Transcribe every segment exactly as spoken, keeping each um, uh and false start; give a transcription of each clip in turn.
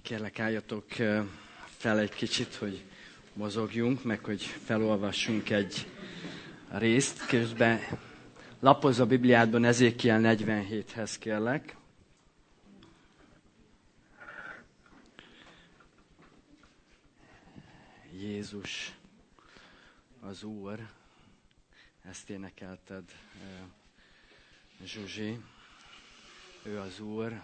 Kérlek, álljatok fel egy kicsit, hogy mozogjunk, meg hogy felolvassunk egy részt. Közben lapozz a Bibliádban Ezékiel negyvenhéthez, kérlek. Jézus az Úr. Ezt énekelted, Zsuzsi. Ő az Úr.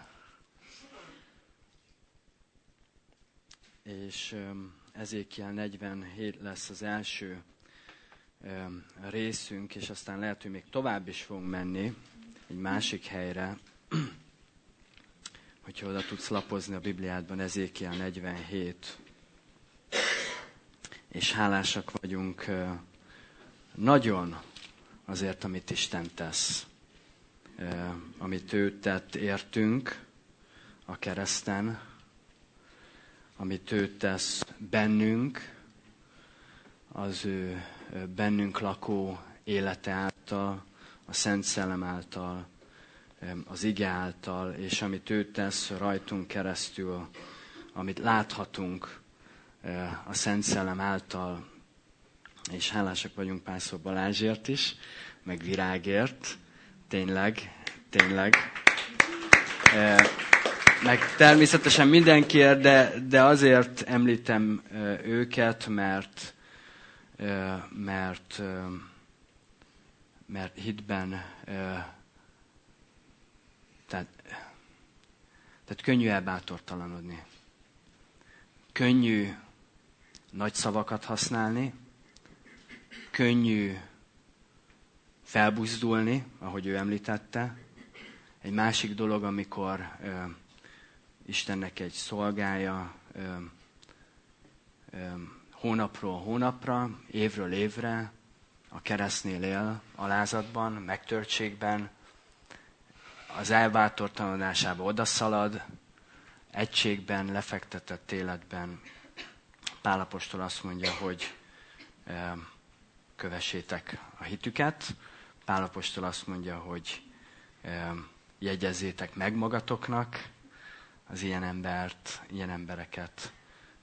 És Ezékiel negyvenhét lesz az első részünk, és aztán lehet, hogy még tovább is fogunk menni egy másik helyre, hogyha oda tudsz lapozni a Bibliádban, Ezékiel negyvenhét. És hálásak vagyunk nagyon azért, amit Isten tesz, amit ő tett értünk a kereszten, amit ő tesz bennünk, az ő bennünk lakó élete által, a Szent Szellem által, az ige által, és amit ő tesz rajtunk keresztül, amit láthatunk a Szent Szellem által, és hálásak vagyunk Pásztor Balázsért is, meg Virágért, tényleg, tényleg. Meg természetesen mindenkiért, de, de azért említem őket, mert, mert, mert hitben, tehát, tehát könnyű elbátortalanodni. Könnyű nagy szavakat használni, könnyű felbuzdulni, ahogy ő említette. Egy másik dolog, amikor Istennek egy szolgája ö, ö, hónapról hónapra, évről évre a keresztnél él, alázatban, megtörtségben, az elbátortalanásába odaszalad, egységben, lefektetett életben. Pál apostol azt mondja, hogy ö, kövessétek a hitüket. Pál apostol azt mondja, hogy ö, jegyezzétek meg magatoknak az ilyen embert, ilyen embereket.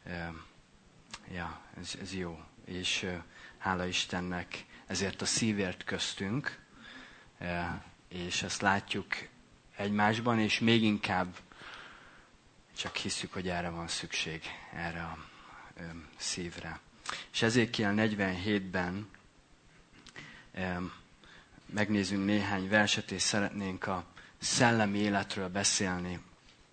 Ja, ez, ez jó. És hála Istennek ezért a szívért köztünk, és ezt látjuk egymásban, és még inkább csak hiszük, hogy erre van szükség, erre a szívre. És Ezékiel negyvenhétben megnézünk néhány verset, és szeretnénk a szellemi életről beszélni,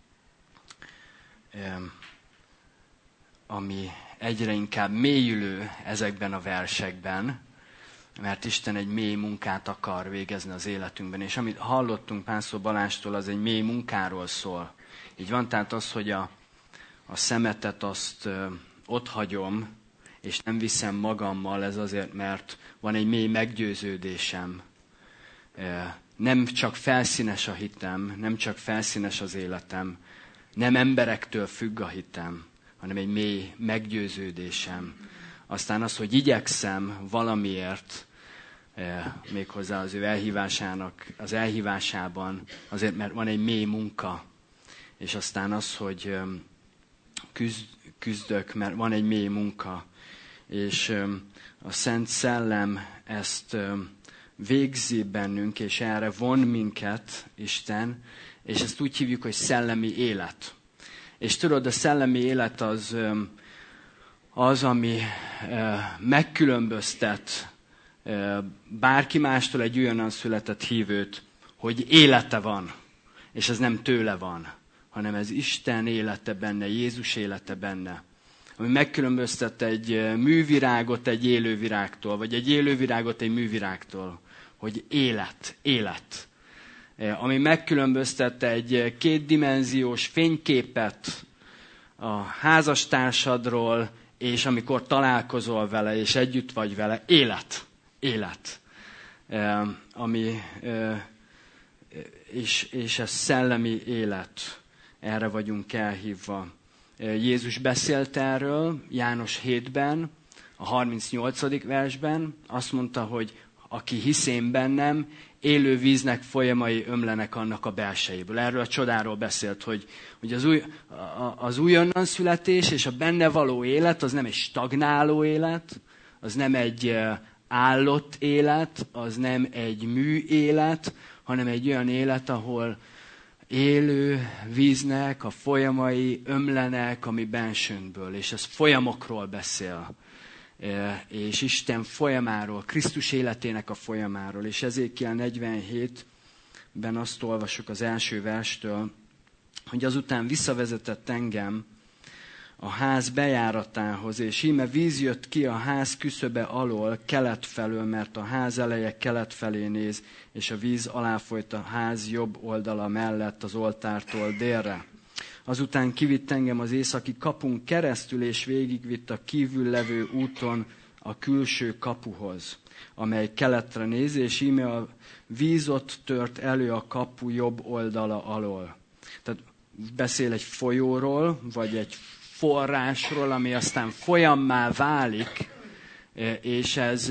ami egyre inkább mélyülő ezekben a versekben, mert Isten egy mély munkát akar végezni az életünkben. És amit hallottunk Pásztor Balástól, az egy mély munkáról szól. Így van, tehát az, hogy a, a szemetet azt ö, ott hagyom, és nem viszem magammal, ez azért, mert van egy mély meggyőződésem. Ö, nem csak felszínes a hitem, nem csak felszínes az életem, nem emberektől függ a hitem, hanem egy mély meggyőződésem. Aztán az, hogy igyekszem valamiért, eh, méghozzá az ő elhívásának, az elhívásában, azért, mert van egy mély munka. És aztán az, hogy eh, küzd, küzdök, mert van egy mély munka. És eh, a Szent Szellem ezt eh, végzi bennünk, és erre von minket Isten, és ezt úgy hívjuk, hogy szellemi élet. És tudod, a szellemi élet az, az ami megkülönböztet bárki mástól egy olyan született hívőt, hogy élete van, és ez nem tőle van, hanem ez Isten élete benne, Jézus élete benne. Ami megkülönböztet egy művirágot egy élővirágtól, vagy egy élővirágot egy művirágtól, hogy élet, élet. Ami megkülönböztet egy kétdimenziós fényképet a házastársadról, és amikor találkozol vele, és együtt vagy vele, élet, élet. Ami, és, és ez szellemi élet, erre vagyunk elhívva. Jézus beszélt erről János hétben, a harmincnyolcadik versben, azt mondta, hogy aki hisz én bennem, élő víznek folyamai ömlenek annak a belsejéből. Erről a csodáról beszélt, hogy, hogy az, új, az újonnan születés és a benne való élet az nem egy stagnáló élet, az nem egy állott élet, az nem egy mű élet, hanem egy olyan élet, ahol élő víznek a folyamai ömlenek a mi bensőnkből, és ez folyamokról beszél. És Isten folyamáról, Krisztus életének a folyamáról. És Ezékiel negyvenhétben azt olvasjuk az első verstől, hogy azután visszavezetett engem a ház bejáratához, és íme víz jött ki a ház küszöbe alól, kelet felől, mert a ház eleje kelet felé néz, és a víz aláfolyt a ház jobb oldala mellett az oltártól délre. Azután kivitt engem az északi kapun keresztül, és végigvitt a kívül levő úton a külső kapuhoz, amely keletre néz, és íme a víz ott tört elő a kapu jobb oldala alól. Tehát beszél egy folyóról, vagy egy forrásról, ami aztán folyammá válik, és ez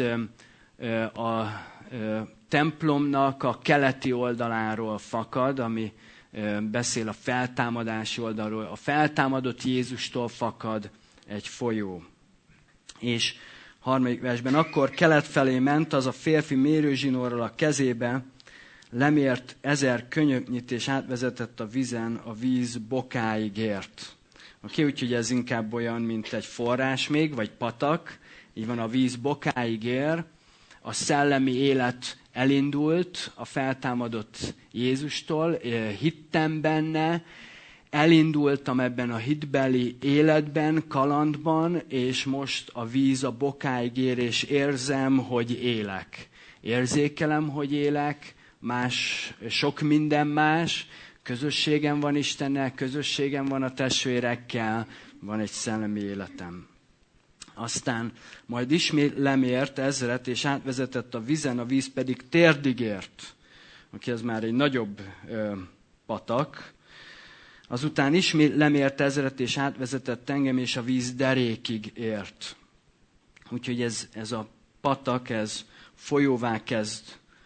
a templomnak a keleti oldaláról fakad, ami beszél a feltámadási oldalról. A feltámadott Jézustól fakad egy folyó. És harmadik versben, akkor kelet felé ment az a férfi mérőzsinórral a kezébe, lemért ezer könyöknyit, és átvezetett a vízen, a víz bokáig ért. Oké, úgyhogy ez inkább olyan, mint egy forrás még, vagy patak. Így van, a víz bokáig ér, a szellemi élet elindult a feltámadott Jézustól, hittem benne, elindultam ebben a hitbeli életben, kalandban, és most a víz a bokáig ér, és érzem, hogy élek. Érzékelem, hogy élek, más, sok minden más, közösségem van Istennel, közösségem van a testvérekkel, van egy szellemi életem. Aztán majd ismét lemért ezret, és átvezetett a vízen, a víz pedig térdig ért. Oké, ez már egy nagyobb ö, patak. Azután ismét lemért ezret, és átvezetett engem, és a víz derékig ért. Úgyhogy ez, ez a patak, ez folyóvá kezd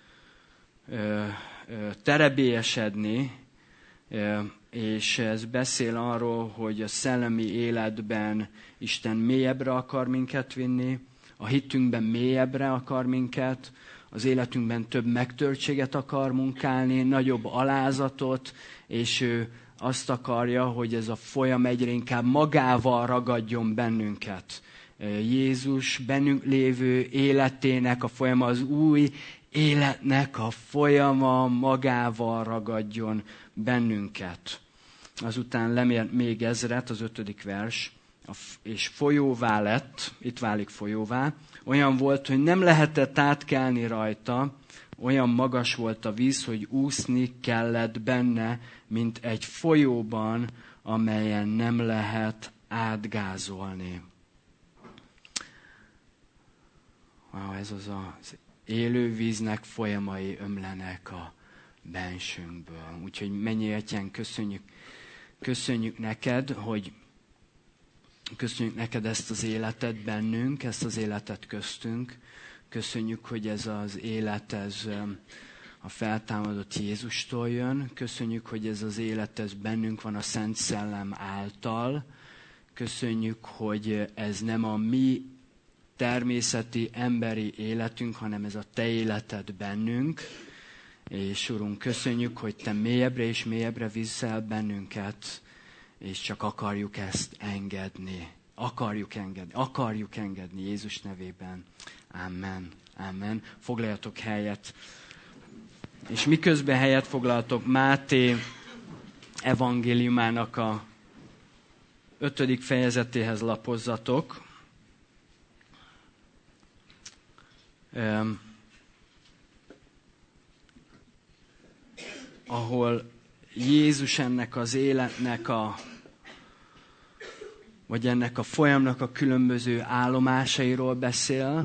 ö, ö, terebélyesedni, ö, és ez beszél arról, hogy a szellemi életben Isten mélyebbre akar minket vinni, a hitünkben mélyebbre akar minket, az életünkben több megtörtséget akar munkálni, nagyobb alázatot, és ő azt akarja, hogy ez a folyam egyre inkább magával ragadjon bennünket. Jézus bennünk lévő életének a folyama, az új életnek a folyama magával ragadjon bennünket. Azután lemért még ezret, az ötödik vers, és folyóvá lett, itt válik folyóvá, olyan volt, hogy nem lehetett átkelni rajta, olyan magas volt a víz, hogy úszni kellett benne, mint egy folyóban, amelyen nem lehet átgázolni. Wow, ez az az élő víznek folyamai ömlenek a bensőnkből. Úgyhogy mennyi Atyánk, köszönjük, köszönjük neked, hogy köszönjük neked ezt az életet bennünk, ezt az életet köztünk. Köszönjük, hogy ez az élet, ez a feltámadott Jézustól jön. Köszönjük, hogy ez az élet, ez bennünk van a Szent Szellem által. Köszönjük, hogy ez nem a mi természeti, emberi életünk, hanem ez a te életed bennünk. És Urunk, köszönjük, hogy te mélyebbre és mélyebbre viszel bennünket, és csak akarjuk ezt engedni. Akarjuk engedni. Akarjuk engedni Jézus nevében. Amen. Amen. Foglaljatok helyet. És miközben helyet foglaltok, Máté evangéliumának a ötödik fejezetéhez lapozzatok. Um, ahol Jézus ennek az életnek a, vagy ennek a folyamnak a különböző állomásairól beszél,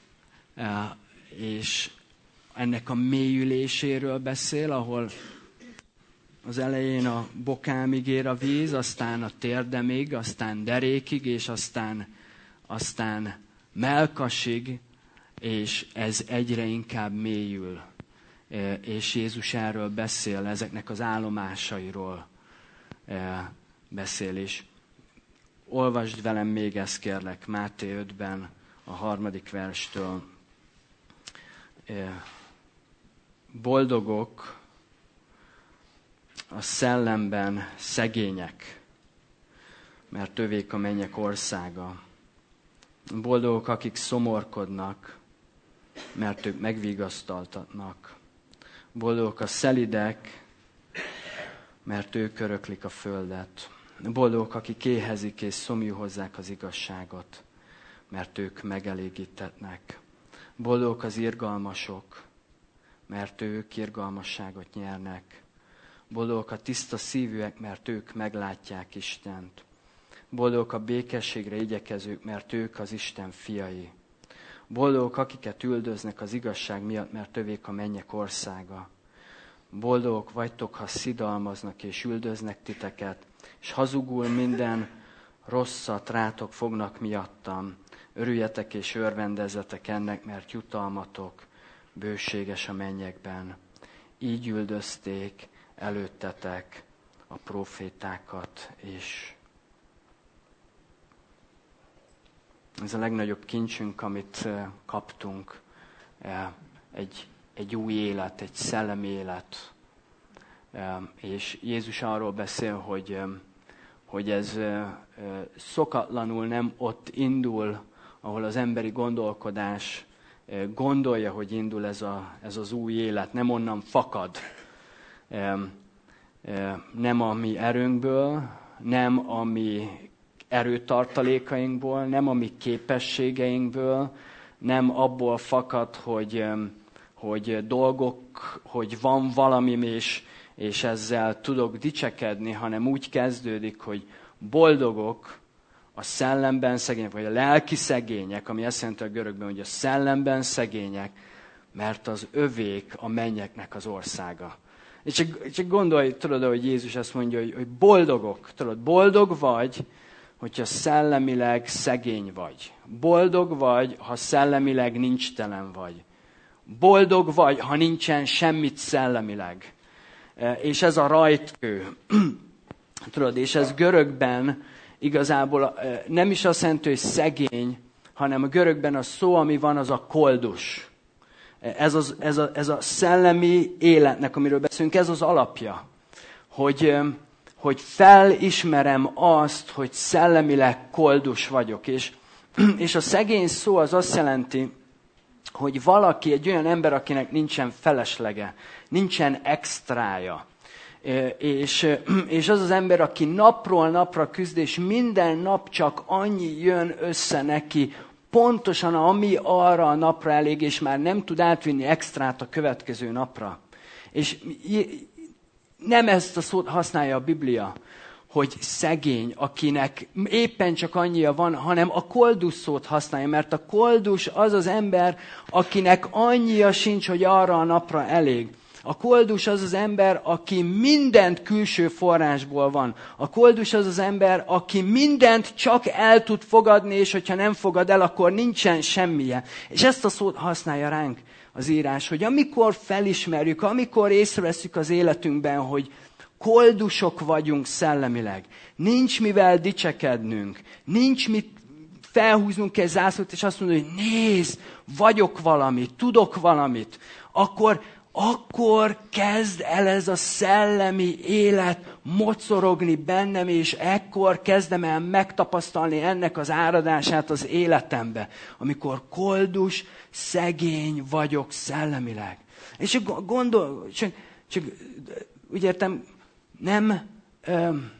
és ennek a mélyüléséről beszél, ahol az elején a bokámig ér a víz, aztán a térdemig, aztán derékig, és aztán, aztán melkasig és ez egyre inkább mélyül. És Jézus erről beszél, ezeknek az állomásairól beszél is. Olvasd velem még ezt, kérlek, Máté ötben, a harmadik verstől. Boldogok a szellemben szegények, mert övék a mennyek országa. Boldogok, akik szomorkodnak, mert ők megvigasztaltatnak. Boldogok a szelidek, mert ők öröklik a földet. Boldogok, akik éhezik és szomjú hozzák az igazságot, mert ők megelégítetnek. Boldogok az irgalmasok, mert ők irgalmasságot nyernek. Boldogok a tiszta szívűek, mert ők meglátják Istent. Boldogok a békességre igyekezők, mert ők az Isten fiai. Boldogok, akiket üldöznek az igazság miatt, mert övék a mennyek országa. Boldogok vagytok, ha szidalmaznak és üldöznek titeket, és hazugul minden rosszat rátok fognak miattam. Örüljetek és örvendezzetek ennek, mert jutalmatok bőséges a mennyekben. Így üldözték előttetek a profétákat is. Ez a legnagyobb kincsünk, amit kaptunk. Egy, egy új élet, egy szellemi élet. És Jézus arról beszél, hogy, hogy ez szokatlanul nem ott indul, ahol az emberi gondolkodás gondolja, hogy indul ez, a, ez az új élet. Nem onnan fakad. Nem a mi erőnkből, nem a mi erőtartalékainkból, nem a mi képességeinkből, nem abból fakad, hogy, hogy dolgok, hogy van valami, és, és ezzel tudok dicsekedni, hanem úgy kezdődik, hogy boldogok a szellemben szegények, vagy a lelki szegények, ami azt jelenti a görögben, hogy a szellemben szegények, mert az övék a mennyeknek az országa. És csak, csak gondolj, tudod, hogy Jézus azt mondja, hogy, hogy boldogok, tudod, boldog vagy, hogyha szellemileg szegény vagy. Boldog vagy, ha szellemileg nincstelen vagy. Boldog vagy, ha nincsen semmit szellemileg. És ez a rajtkő. Tudod, és ez görögben igazából nem is azt jelenti, hogy szegény, hanem a görögben a szó, ami van, az a koldus. Ez, az, ez, a, ez a szellemi életnek, amiről beszélünk, ez az alapja. Hogy... hogy felismerem azt, hogy szellemileg koldus vagyok. És, és a szegény szó az azt jelenti, hogy valaki, egy olyan ember, akinek nincsen feleslega, nincsen extrája. És, és az az ember, aki napról napra küzd, és minden nap csak annyi jön össze neki, pontosan ami arra a napra elég, és már nem tud átvinni extrát a következő napra. És nem ezt a szót használja a Biblia, hogy szegény, akinek éppen csak annyia van, hanem a koldus szót használja, mert a koldus az az ember, akinek annyia sincs, hogy arra a napra elég. A koldus az az ember, aki mindent külső forrásból van. A koldus az az ember, aki mindent csak el tud fogadni, és hogyha nem fogad el, akkor nincsen semmije. És ezt a szót használja ránk az írás, hogy amikor felismerjük, amikor észreveszünk az életünkben, hogy koldusok vagyunk szellemileg, nincs mivel dicsekednünk, nincs mit felhúznunk egy zászlót, és azt mondani, hogy nézd, vagyok valamit, tudok valamit, akkor, akkor kezd el ez a szellemi élet mocorogni bennem, és ekkor kezdem el megtapasztalni ennek az áradását az életembe, amikor koldus, szegény vagyok szellemileg. És csak gondol, csak, csak úgy értem, nem, öm,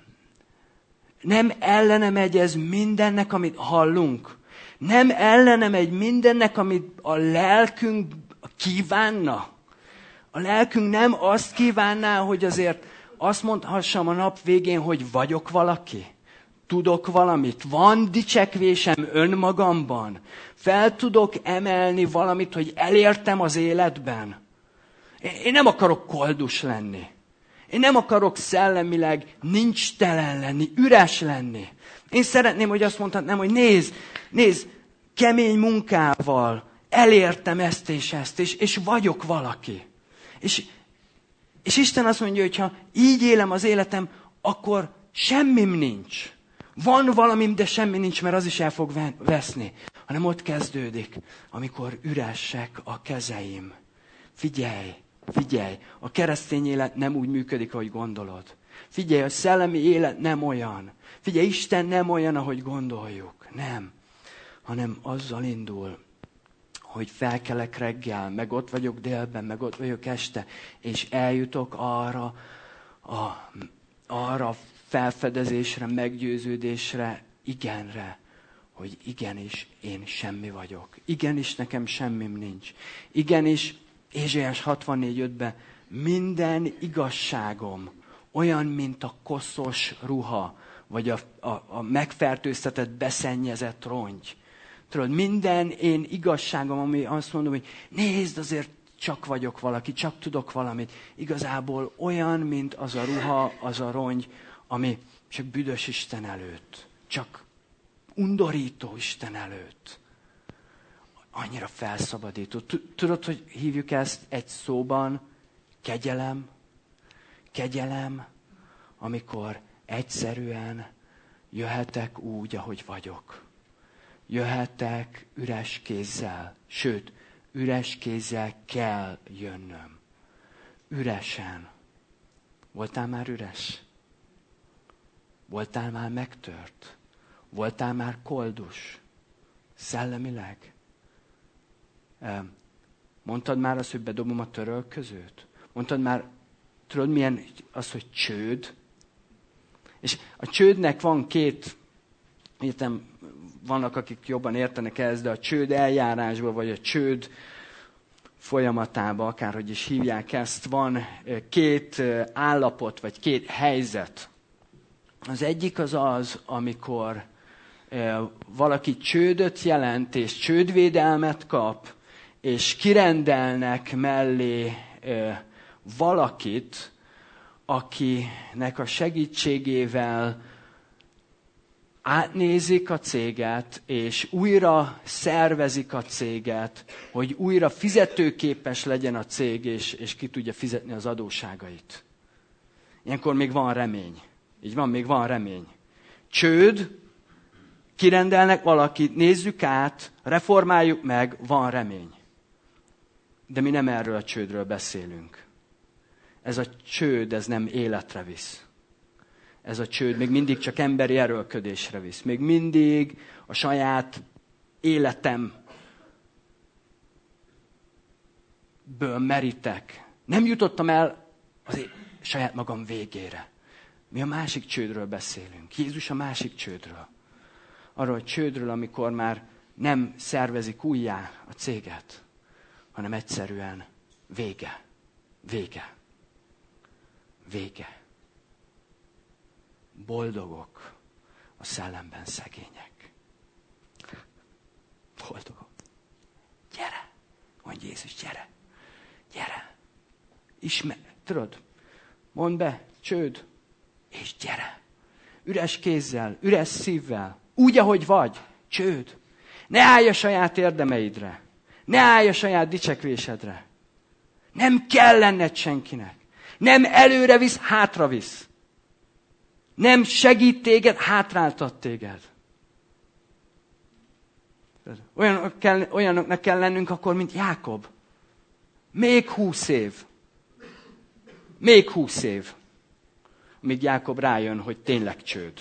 nem ellene megy ez mindennek, amit hallunk. Nem ellene megy mindennek, amit a lelkünk kívánna. A lelkünk nem azt kívánná, hogy azért azt mondhassam a nap végén, hogy vagyok valaki. Tudok valamit. Van dicsekvésem önmagamban. Fel tudok emelni valamit, hogy elértem az életben. Én nem akarok koldus lenni. Én nem akarok szellemileg nincs telen lenni, üres lenni. Én szeretném, hogy azt mondhatnám, hogy nézd, nézd, kemény munkával, elértem ezt és ezt, és, és vagyok valaki. És, és Isten azt mondja, hogy ha így élem az életem, akkor semmim nincs. Van valamim, de semmi nincs, mert az is el fog veszni. Hanem ott kezdődik, amikor üresek a kezeim. Figyelj, figyelj, a keresztény élet nem úgy működik, ahogy gondolod. Figyelj, a szellemi élet nem olyan. Figyelj, Isten nem olyan, ahogy gondoljuk. Nem. Hanem azzal indul, hogy felkelek reggel, meg ott vagyok délben, meg ott vagyok este, és eljutok arra a, arra a felfedezésre, meggyőződésre, igenre, hogy igenis én semmi vagyok. Igenis nekem semmim nincs. Igenis, Ézsaiás hatvannégy ötben minden igazságom olyan, mint a koszos ruha, vagy a, a, a megfertőztetett, beszennyezett rongy. Tudod, minden én igazságom, ami azt mondom, hogy nézd, azért csak vagyok valaki, csak tudok valamit. Igazából olyan, mint az a ruha, az a rongy, ami csak büdös Isten előtt. Csak undorító Isten előtt. Annyira felszabadító. Tudod, hogy hívjuk ezt egy szóban? Kegyelem. Kegyelem, amikor egyszerűen jöhetek úgy, ahogy vagyok. Jöhetek üres kézzel. Sőt, üres kézzel kell jönnöm. Üresen. Voltál már üres? Voltál már megtört? Voltál már koldus? Szellemileg? Mondtad már azt, hogy bedobom a törölközőt? Mondtad már, tudod milyen az, hogy csőd? És a csődnek van két, értem, vannak, akik jobban értenek ehhez, de a csőd eljárásban, vagy a csőd folyamatában, akárhogy is hívják ezt, van két állapot, vagy két helyzet. Az egyik az az, amikor valaki csődöt jelent, és csődvédelmet kap, és kirendelnek mellé valakit, akinek a segítségével átnézik a céget, és újra szervezik a céget, hogy újra fizetőképes legyen a cég, és, és ki tudja fizetni az adósságait. Ilyenkor még van remény. Így van, még van remény. Csőd, kirendelnek valakit, nézzük át, reformáljuk meg, van remény. De mi nem erről a csődről beszélünk. Ez a csőd, ez nem életre visz. Ez a csőd még mindig csak emberi erőlködésre visz. Még mindig a saját életemből merítek. Nem jutottam el az saját magam végére. Mi a másik csődről beszélünk. Jézus a másik csődről. Arról a csődről, amikor már nem szervezik újjá a céget, hanem egyszerűen vége. Vége. Vége. Boldogok a szellemben szegények. Boldogok. Gyere! Mondj Jézus, gyere! Gyere! Ismer, tudod, mondd be, csőd, és gyere! Üres kézzel, üres szívvel, úgy, ahogy vagy, csőd. Ne állj a saját érdemeidre. Ne állj a saját dicsekvésedre. Nem kell lenned senkinek. Nem előre visz, hátra visz. Nem segít téged, hátráltat téged. Olyanok kell, olyanoknak kell lennünk akkor, mint Jákob. Még húsz év. Még húsz év. Míg Jákob rájön, hogy tényleg csőd.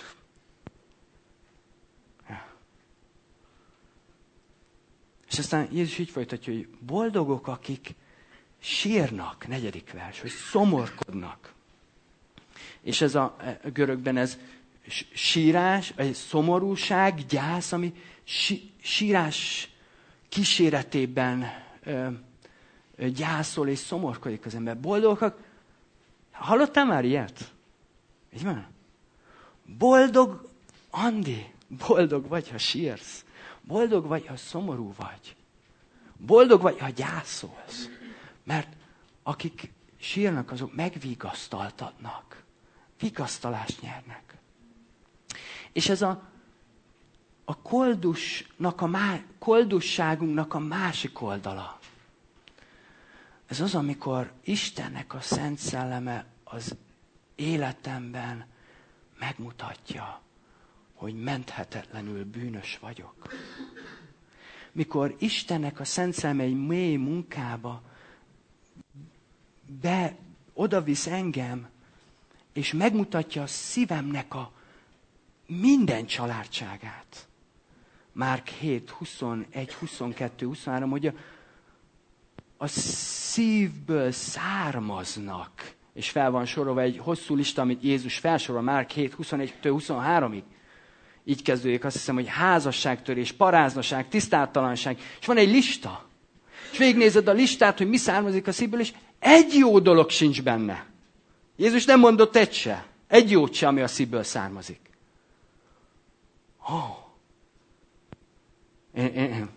És aztán Jézus így folytatja, hogy boldogok, akik sírnak, negyedik vers, hogy szomorkodnak. És ez a, a görögben ez sírás, egy szomorúság, gyász, ami si, sírás kíséretében ö, ö, gyászol és szomorkodik az ember. Boldogok, hallottál már ilyet? Így van? Boldog, Andi, boldog vagy, ha sírsz. Boldog vagy, ha szomorú vagy. Boldog vagy, ha gyászolsz. Mert akik sírnak, azok megvigasztaltatnak. Vigasztalást nyernek. És ez a a koldusnak a má, koldusságunknak a másik oldala. Ez az, amikor Istennek a Szent Szelleme az életemben megmutatja, hogy menthetetlenül bűnös vagyok. Mikor Istennek a Szent Szelleme egy mély munkába be, odavisz engem, és megmutatja a szívemnek a minden családságát. Márk hét, huszonegy, huszonkettő, huszonhárom, hogy a, a szívből származnak, és fel van sorolva egy hosszú lista, amit Jézus felsorol, Márk hét, huszonegy-től huszonháromig. Így kezdődik, azt hiszem, hogy házasságtörés, paráznaság, tisztátalanság, és van egy lista. És végignézed a listát, hogy mi származik a szívből, és egy jó dolog sincs benne. Jézus nem mondott egy se. Egy jót se, ami a szívből származik. Oh. Én, én,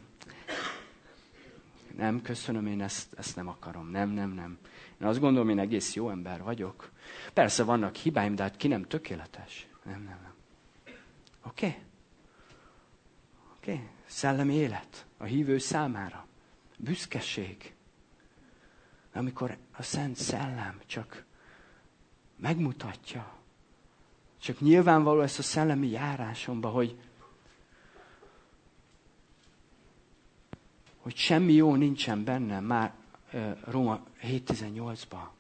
nem, köszönöm, én ezt, ezt nem akarom. Nem, nem, nem. Én azt gondolom, én egész jó ember vagyok. Persze vannak hibáim, de hát ki nem tökéletes. Nem, nem, nem. Oké? Okay? Oké? Okay. Szellemi élet a hívő számára. Büszkeség. Amikor a Szent Szellem csak megmutatja, csak nyilvánvaló ezt a szellemi járásomba, hogy, hogy semmi jó nincsen bennem, már Róma hét tizennyolcban.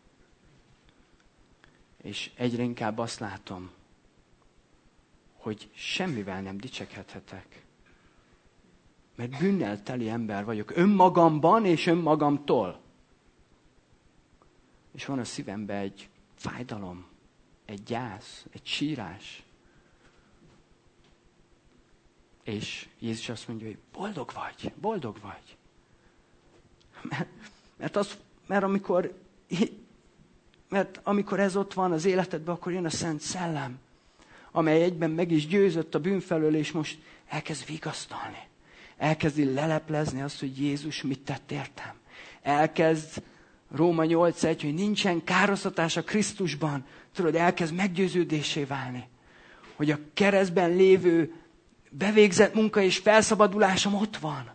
És egyre inkább azt látom, hogy semmivel nem dicsekedhetek. Mert bűnnel teli ember vagyok. Önmagamban és önmagamtól. És van a szívemben egy fájdalom, egy gyász, egy sírás. És Jézus azt mondja, hogy boldog vagy, boldog vagy. Mert, mert, az, mert, amikor, mert amikor ez ott van az életedben, akkor jön a Szent Szellem, amely egyben meg is győzött a bűn felől, és most elkezd vigasztalni. Elkezdi leleplezni azt, hogy Jézus mit tett értem. Elkezd Róma nyolc egy, hogy nincsen károsztatás a Krisztusban. Tudod, elkezd meggyőződésé válni. Hogy a keresztben lévő bevégzett munka és felszabadulásom ott van.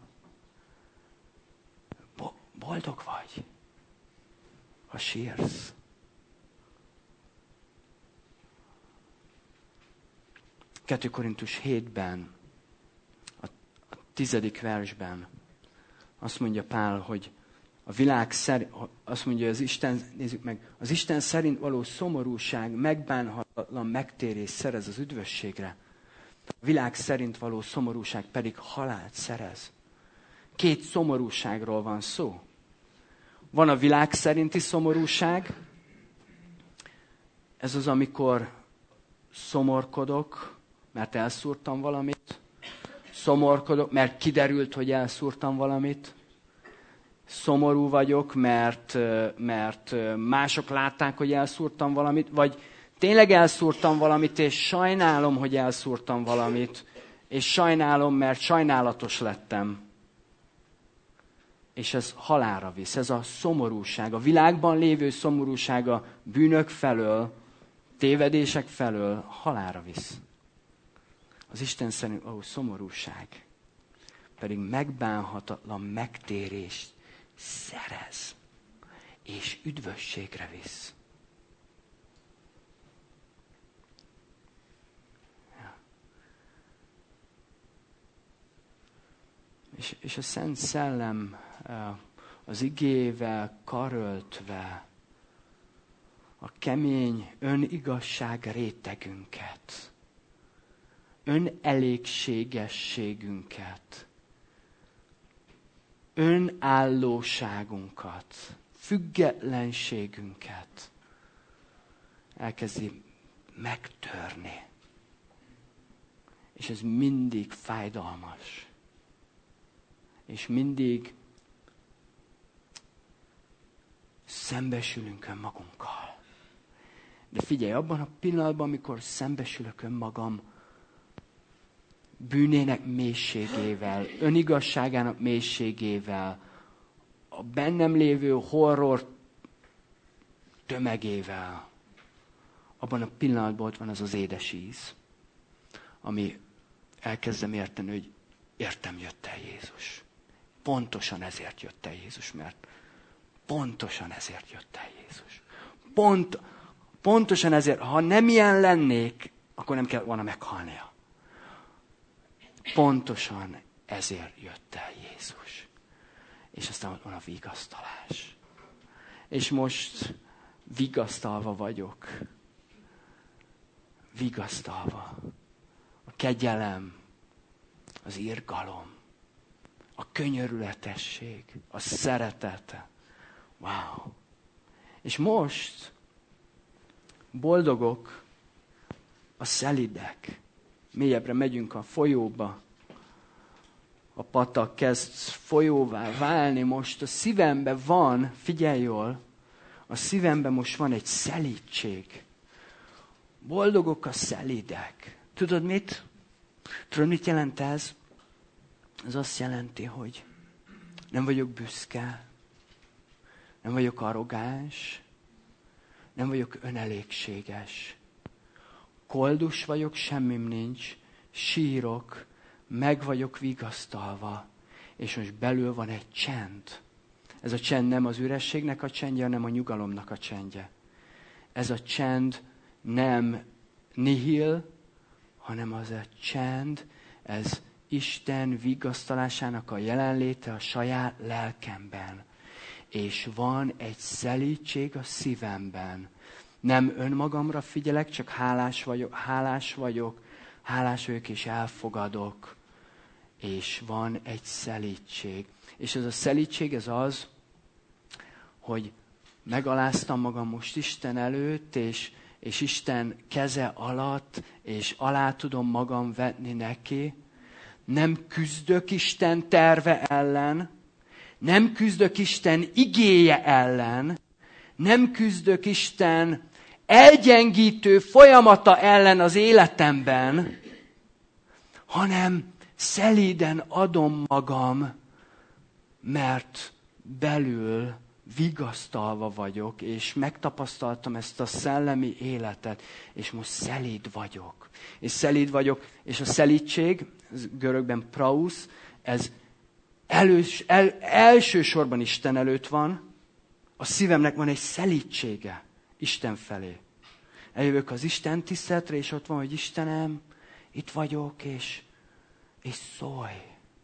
Bo- boldog vagy, ha sírsz. kettő Korintus hétben, a, a tizedik versben azt mondja Pál, hogy a világ szerint, azt mondja, az Isten, nézzük meg, az Isten szerint való szomorúság megbánhatatlan megtérés szerez az üdvösségre. A világ szerint való szomorúság pedig halált szerez. Két szomorúságról van szó. Van a világ szerinti szomorúság. Ez az, amikor szomorkodok, mert elszúrtam valamit. Szomorkodok, mert kiderült, hogy elszúrtam valamit. Szomorú vagyok, mert, mert mások látták, hogy elszúrtam valamit, vagy tényleg elszúrtam valamit, és sajnálom, hogy elszúrtam valamit, és sajnálom, mert sajnálatos lettem. És ez halálra visz, ez a szomorúság, a világban lévő szomorúság a bűnök felől, tévedések felől halálra visz. Az Isten szerint való szomorúság pedig megbánhatatlan megtérést szerez, és üdvösségre visz. Ja. És, és a Szent Szellem az igével karöltve a kemény önigazság rétegünket, önelégségességünket, önállóságunkat, függetlenségünket elkezdi megtörni. És ez mindig fájdalmas. És mindig szembesülünk önmagunkkal. De figyelj, abban a pillanatban, amikor szembesülök önmagam bűnének mélységével, önigazságának mélységével, a bennem lévő horror tömegével, abban a pillanatban ott van az az édes íz, ami elkezdem érteni, hogy értem, jött el Jézus. Pontosan ezért jött el Jézus, mert pontosan ezért jött el Jézus. Pont, pontosan ezért, ha nem ilyen lennék, akkor nem kellett volna meghalnia. Pontosan ezért jött el Jézus. És aztán ott van a vigasztalás. És most vigasztalva vagyok. Vigasztalva. A kegyelem, az irgalom, a könyörületesség, a szeretete. Wow. És most boldogok a szelidek. Mélyebbre megyünk a folyóba. A patak kezd folyóvá válni. Most a szívemben van, figyelj jól, a szívemben most van egy szelídség. Boldogok a szelidek. Tudod mit? Tudod, mit jelent ez? Ez azt jelenti, hogy nem vagyok büszke, nem vagyok arrogáns, nem vagyok önelégséges. Koldus vagyok, semmim nincs, sírok, meg vagyok vigasztalva, és most belül van egy csend. Ez a csend nem az ürességnek a csendje, hanem a nyugalomnak a csendje. Ez a csend nem nihil, hanem az a csend, ez Isten vigasztalásának a jelenléte a saját lelkemben. És van egy szelídség a szívemben. Nem önmagamra figyelek, csak hálás vagyok, hálás vagyok, hálás vagyok és elfogadok. És van egy szelídség. És ez a szelídség, ez az, hogy megaláztam magam most Isten előtt, és, és Isten keze alatt, és alá tudom magam vetni neki. Nem küzdök Isten terve ellen, nem küzdök Isten igéje ellen, nem küzdök Isten elgyengítő folyamata ellen az életemben, hanem szelíden adom magam, mert belül vigasztalva vagyok, és megtapasztaltam ezt a szellemi életet, és most szelíd vagyok. És szelíd vagyok, és a szelídség, görögben praus, ez elős, el, elsősorban Isten előtt van, a szívemnek van egy szelídsége Isten felé. Eljövök az Isten tiszteletre, és ott van, hogy Istenem, itt vagyok, és, és szólj.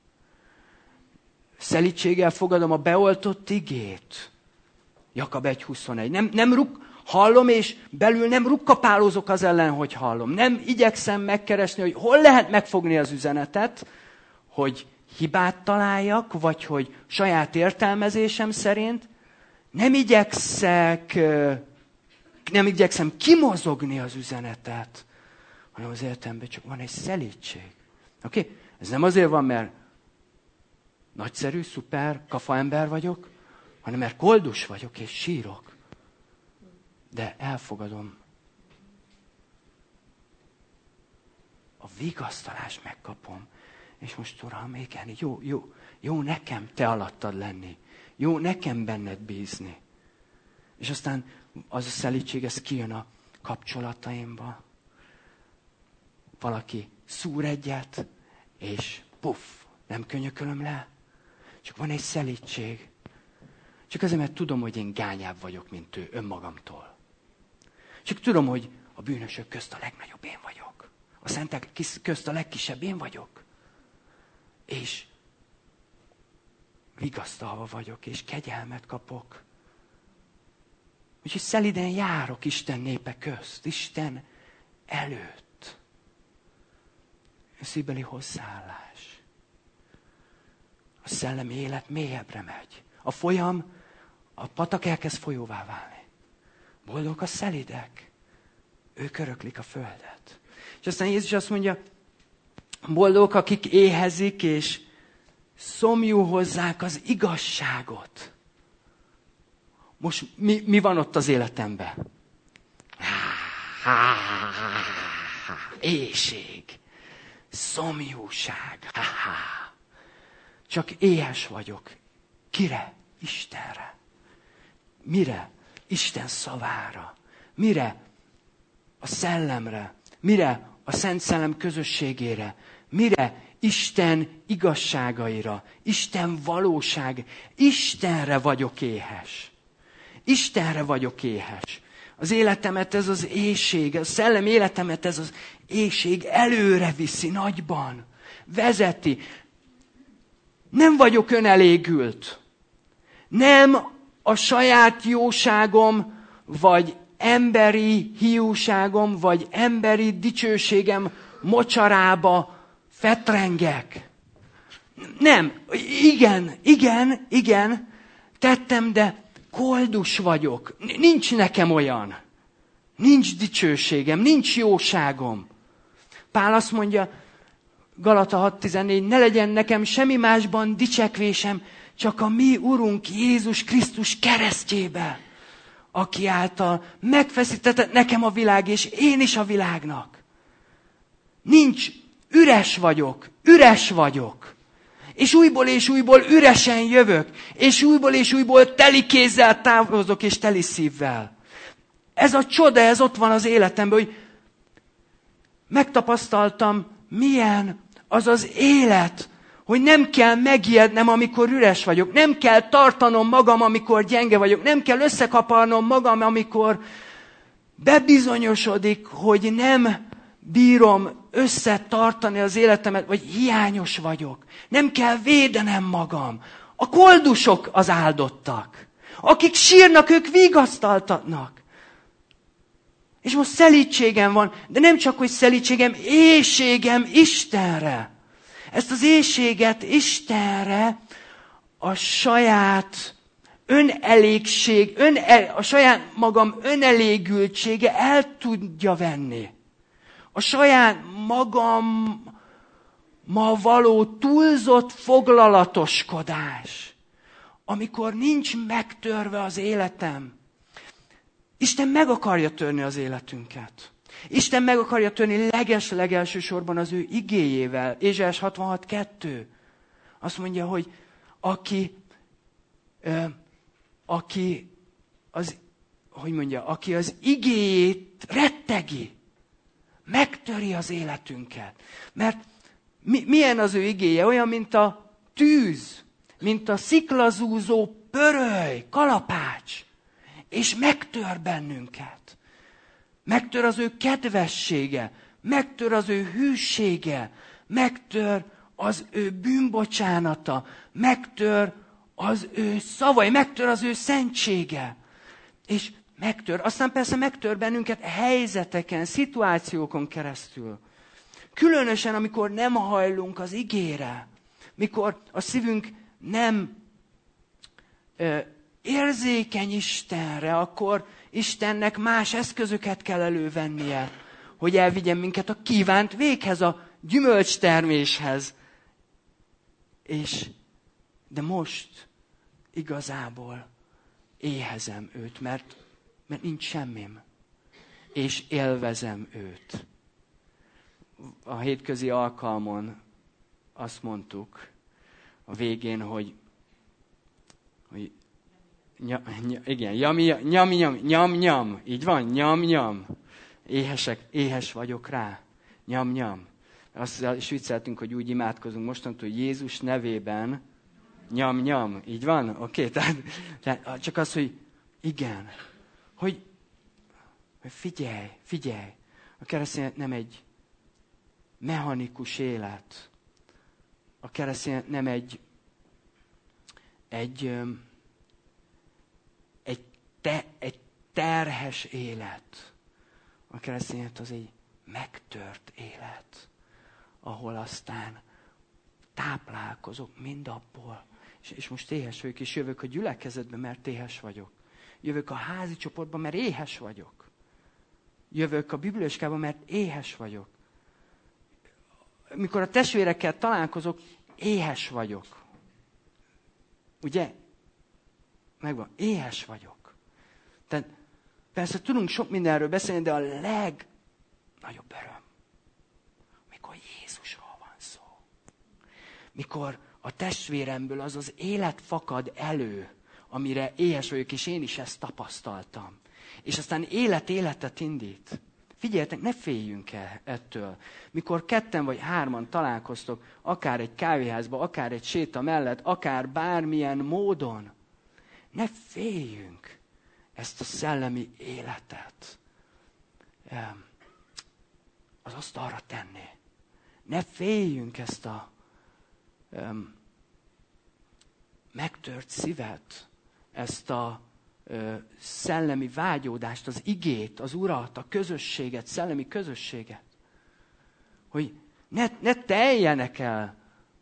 Szelídséggel fogadom a beoltott igét. Jakab egy huszonegy. Nem, nem ruk, hallom, és belül nem rukkapálózok az ellen, hogy hallom. Nem igyekszem megkeresni, hogy hol lehet megfogni az üzenetet, hogy hibát találjak, vagy hogy saját értelmezésem szerint. Nem igyekszek, nem igyekszem kimozogni az üzenetet, hanem az életemben csak van egy szelídség. Oké? Okay? Ez nem azért van, mert nagyszerű, szuper, kafa ember vagyok, hanem mert koldus vagyok és sírok. De elfogadom. A vigasztalást megkapom. És most, Uram, igen, jó, jó, jó nekem te alattad lenni. Jó nekem benned bízni. És aztán az a szelídség, ez kijön a kapcsolataimba. Valaki szúr egyet, és puff, nem könyökölöm le. Csak van egy szelídség. Csak azért, mert tudom, hogy én gányább vagyok, mint ő önmagamtól. Csak tudom, hogy a bűnösök közt a legnagyobb én vagyok. A szentek közt a legkisebb én vagyok. És vigasztalva vagyok, és kegyelmet kapok. Úgyhogy szeliden járok Isten népe közt, Isten előtt. A szívbeli hozzáállás. A szellemi élet mélyebbre megy. A folyam, a patak elkezd folyóvá válni. Boldog a szelidek. Ők öröklik a földet. És aztán Jézus azt mondja, boldogok, akik éhezik, és szomjú hozzák az igazságot. Most mi, mi van ott az életemben? Éhség, szomjúság. Csak éhes vagyok. Kire? Istenre. Mire? Isten szavára. Mire? A szellemre. Mire? A Szent Szellem közösségére. Mire? Isten igazságaira, Isten valóság, Istenre vagyok éhes. Istenre vagyok éhes. Az életemet ez az éhség, a szellem életemet ez az éhség előre viszi nagyban. Vezeti. Nem vagyok önelégült. Nem a saját jóságom, vagy emberi hiúságom, vagy emberi dicsőségem mocsarába fetrengek. Nem. Igen, igen, igen, tettem, de koldus vagyok. Nincs nekem olyan. Nincs dicsőségem, nincs jóságom. Pál azt mondja, Galata hat tizennégy, ne legyen nekem semmi másban dicsekvésem, csak a mi Urunk Jézus Krisztus keresztjébe, aki által megfeszítetett nekem a világ, és én is a világnak. Nincs, üres vagyok, üres vagyok. És újból és újból üresen jövök, és újból és újból teli kézzel távozok, és teli szívvel. Ez a csoda, ez ott van az életemben, hogy megtapasztaltam, milyen az az élet, hogy nem kell megijednem, amikor üres vagyok, nem kell tartanom magam, amikor gyenge vagyok, nem kell összekaparnom magam, amikor bebizonyosodik, hogy nem bírom összetartani az életemet, vagy hiányos vagyok. Nem kell védenem magam. A koldusok az áldottak. Akik sírnak, ők vigasztaltatnak. És most szelítségem van, de nem csak, hogy szelítségem, éhségem Istenre. Ezt az éhséget Istenre a saját önelégség, önel, a saját magam önelégültsége el tudja venni. A saját magam ma való túlzott foglalatoskodás, amikor nincs megtörve az életem. Isten meg akarja törni az életünket. Isten meg akarja törni leges-legelső sorban az ő igéjével. Ézsaiás hatvanhat kettő. Azt mondja, hogy aki, ö, aki az, hogy mondja, aki az igéjét rettegi, megtöri az életünket. Mert mi, milyen az ő igéje? Olyan, mint a tűz, mint a sziklazúzó pöröly, kalapács. És megtör bennünket. Megtör az ő kedvessége, megtör az ő hűsége, megtör az ő bűnbocsánata, megtör az ő szavai, megtör az ő szentsége. És megtör. Aztán persze megtör bennünket helyzeteken, szituációkon keresztül. Különösen, amikor nem hajlunk az igére. Mikor a szívünk nem ö, érzékeny Istenre, akkor Istennek más eszközöket kell elővennie, hogy elvigyen minket a kívánt véghez, a gyümölcsterméshez. És, de most igazából éhezem őt, mert, mert nincs semmim. És élvezem őt. A hétközi alkalmon azt mondtuk a végén, hogy, hogy Nya, ny, igen, nyami, nyami, nyam, nyam, nyam. Így van, nyam, nyam. Éhesek, éhes vagyok rá. Nyam, nyam. Azt is vicceltünk, hogy úgy imádkozunk mostantól, hogy Jézus nevében nyam, nyam. Így van? Oké, okay, tehát, tehát csak az, hogy igen. Hogy, hogy figyelj, figyelj. A keresztény nem egy mechanikus élet. A keresztény nem egy egy Te, egy terhes élet. A keresztény élet az egy megtört élet, ahol aztán táplálkozok mindabból. És, és most éhes vagyok, és jövök a gyülekezetbe, mert éhes vagyok. Jövök a házi csoportba, mert éhes vagyok. Jövök a bibliáskába, mert éhes vagyok. Mikor a testvérekkel találkozok, éhes vagyok. Ugye? Megvan, éhes vagyok. Tehát persze tudunk sok mindenről beszélni, de a legnagyobb öröm, mikor Jézusról van szó. Mikor a testvéremből az az élet fakad elő, amire éhes vagyok, és én is ezt tapasztaltam. És aztán élet életet indít. figyeljetek, ne féljünk el ettől. Mikor ketten vagy hárman találkoztok, akár egy kávéházba, akár egy séta mellett, akár bármilyen módon, ne féljünk ezt a szellemi életet az asztalra tenni. Ne féljünk ezt a um, megtört szívet, ezt a uh, szellemi vágyódást, az igét, az Urat, a közösséget, szellemi közösséget. Hogy ne, ne teljenek el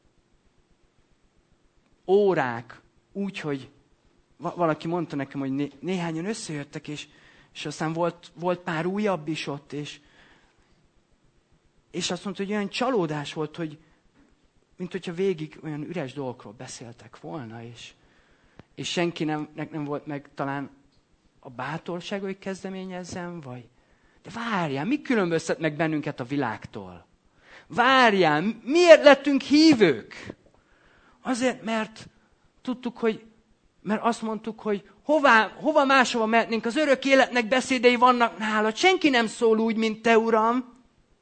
órák úgy, hogy valaki mondta nekem, hogy né, néhányan összejöttek, és, és aztán volt, volt pár újabb is ott, és, és azt mondta, hogy olyan csalódás volt, hogy mint hogyha végig olyan üres dolgokról beszéltek volna, és, és senki nem, nem volt meg talán a bátorság, hogy kezdeményezzem, vagy... De várjál, mi különböztet meg bennünket a világtól? Várjál, miért lettünk hívők? Azért, mert tudtuk, hogy mert azt mondtuk, hogy hová, hova máshova mehetnénk, az örök életnek beszédei vannak nálad. Senki nem szól úgy, mint te, Uram.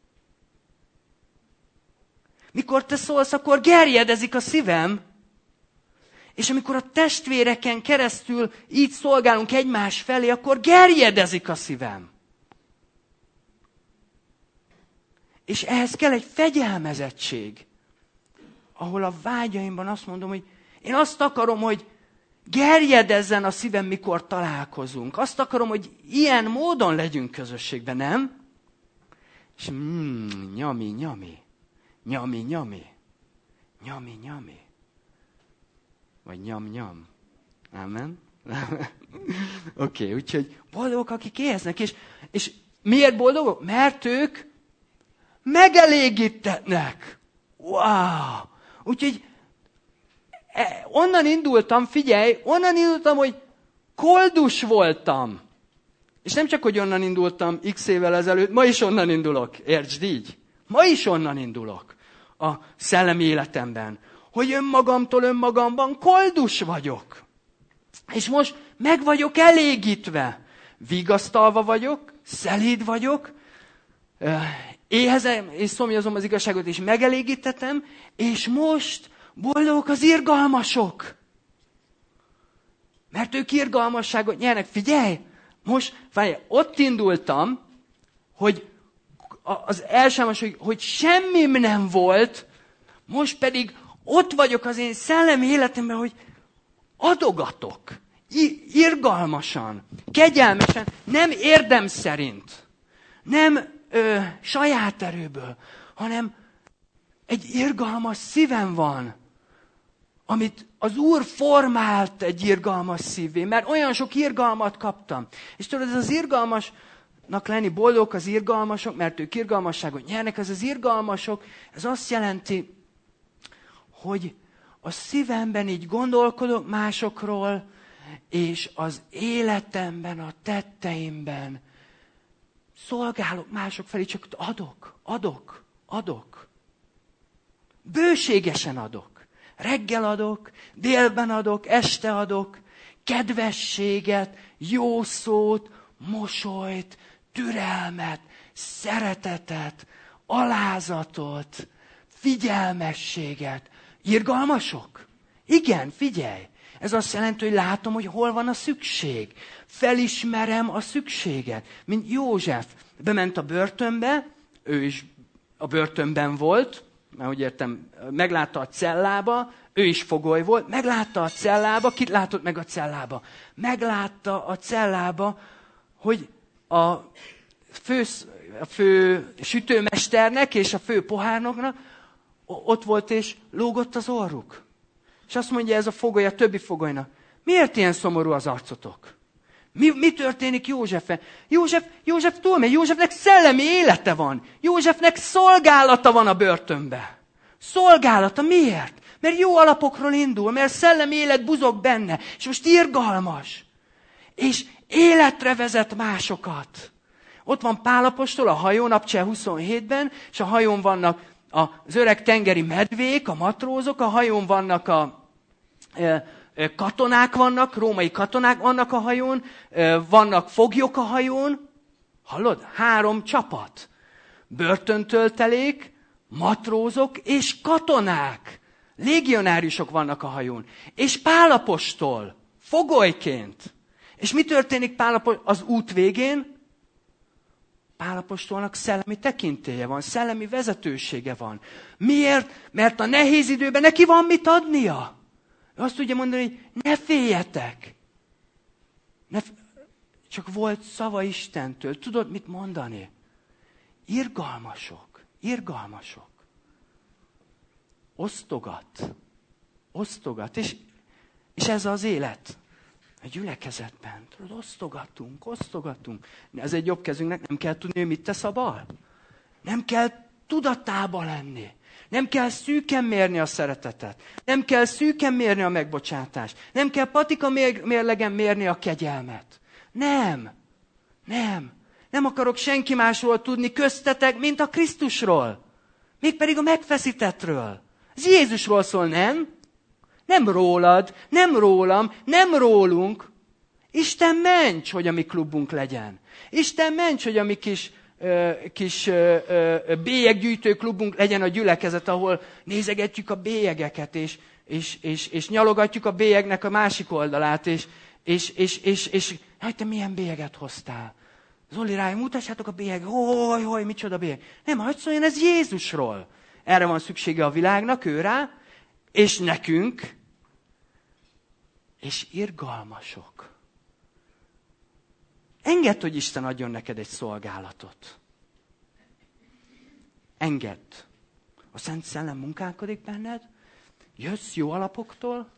Mikor te szólsz, akkor gerjedezik a szívem. És amikor a testvéreken keresztül így szolgálunk egymás felé, akkor gerjedezik a szívem. És ehhez kell egy fegyelmezettség, ahol a vágyaimban azt mondom, hogy én azt akarom, hogy gerjedezzen a szívem, mikor találkozunk. Azt akarom, hogy ilyen módon legyünk közösségben, nem? És mm, nyami, nyami. Nyami, nyami. Nyami, nyami. Vagy nyam, nyam. Amen? Oké, okay, úgyhogy boldogok, akik éheznek. És, és miért boldogok? Mert ők megelégítetnek. Wow! Úgyhogy onnan indultam, figyelj, onnan indultam, hogy koldus voltam. És nem csak, hogy onnan indultam x évvel ezelőtt, ma is onnan indulok. Értsd így? Ma is onnan indulok a szellemi életemben. Hogy önmagamtól önmagamban koldus vagyok. És most meg vagyok elégítve. Vigasztalva vagyok, szelíd vagyok, éhezem és szomjazom az igazságot, és megelégítetem, és most boldogok az irgalmasok. Mert ők irgalmasságot nyernek. Figyelj! Most, figyelj, ott indultam, hogy az elsámos, hogy, hogy semmim nem volt, most pedig ott vagyok az én szellemi életemben, hogy adogatok. Irgalmasan, kegyelmesen, nem érdem szerint, nem ö, saját erőből, hanem egy irgalmas szívem van, amit az Úr formált egy irgalmas szívvé, mert olyan sok irgalmat kaptam. És tudod, ez az irgalmasnak lenni, boldog az irgalmasok, mert ők irgalmasságot nyernek, ez az irgalmasok, ez azt jelenti, hogy a szívemben így gondolkodok másokról, és az életemben, a tetteimben szolgálok mások felé, csak adok, adok, adok. Bőségesen adok. Reggel adok, délben adok, este adok, kedvességet, jó szót, mosolyt, türelmet, szeretetet, alázatot, figyelmességet. Irgalmasok? Igen, figyelj! Ez azt jelenti, hogy látom, hogy hol van a szükség. Felismerem a szükséget. Mint József bement a börtönbe, ő is a börtönben volt, mert úgy értem, meglátta a cellába, ő is fogoly volt, meglátta a cellába, kit látott meg a cellába? Meglátta a cellába, hogy a fő, a fő sütőmesternek és a fő pohárnoknak ott volt és lógott az orruk. És azt mondja ez a fogoly a többi fogolynak, miért ilyen szomorú az arcotok? Mi, mi történik Józseffel? József, József túlmegy, Józsefnek szellemi élete van. Józsefnek szolgálata van a börtönbe. Szolgálata miért? Mert jó alapokról indul, mert szellemi élet buzog benne, és most irgalmas. És életre vezet másokat. Ott van Pál apostol a hajón, Apostolok huszonhétben, és a hajón vannak az öreg tengeri medvék, a matrózok, a hajón vannak a katonák vannak, római katonák vannak a hajón, vannak foglyok a hajón, Hallod? Három csapat. Börtöntöltelék, matrózok és katonák. Légionáriusok vannak a hajón. És Pál apostol, fogolyként. És mi történik Pál apostol az út végén? Pál apostolnak szellemi tekintélye van, szellemi vezetősége van. Miért? Mert a nehéz időben neki van mit adnia. Ő azt tudja mondani, hogy ne féljetek. Ne f... Csak volt szava Istentől. Tudod, mit mondani? Irgalmasok. Irgalmasok. Osztogat. Osztogat. És, és ez az élet. A gyülekezetben. Tudod, osztogatunk, osztogatunk. Ez egy jobb kezünknek nem kell tudni, hogy mit tesz a bal. Nem kell tudatában lenni. Nem kell szűken mérni a szeretetet. Nem kell szűken mérni a megbocsátást. Nem kell patika mérlegen mérni a kegyelmet. Nem. Nem. Nem akarok senki másról tudni köztetek, mint a Krisztusról. Mégpedig a megfeszítettről. Ez Jézusról szól, nem? Nem rólad, nem rólam, nem rólunk. Isten ments, hogy a mi klubunk legyen. Isten ments, hogy a mi kis, ö, kis ö, ö, bélyeggyűjtő klubunk legyen a gyülekezet, ahol nézegetjük a bélyegeket, és, és, és, és nyalogatjuk a bélyegnek a másik oldalát, és, és, és, és, és hát te milyen bélyeget hoztál? Zoli ráj, mutassátok a bélyeg, hoj, hoj, micsoda bélyeg. Nem, hagyd szóljon, ez Jézusról. Erre van szüksége a világnak, ő rá, és nekünk, és irgalmasok. Engedd, hogy Isten adjon neked egy szolgálatot. Engedd. A Szent Szellem munkálkodik benned, jössz jó alapoktól,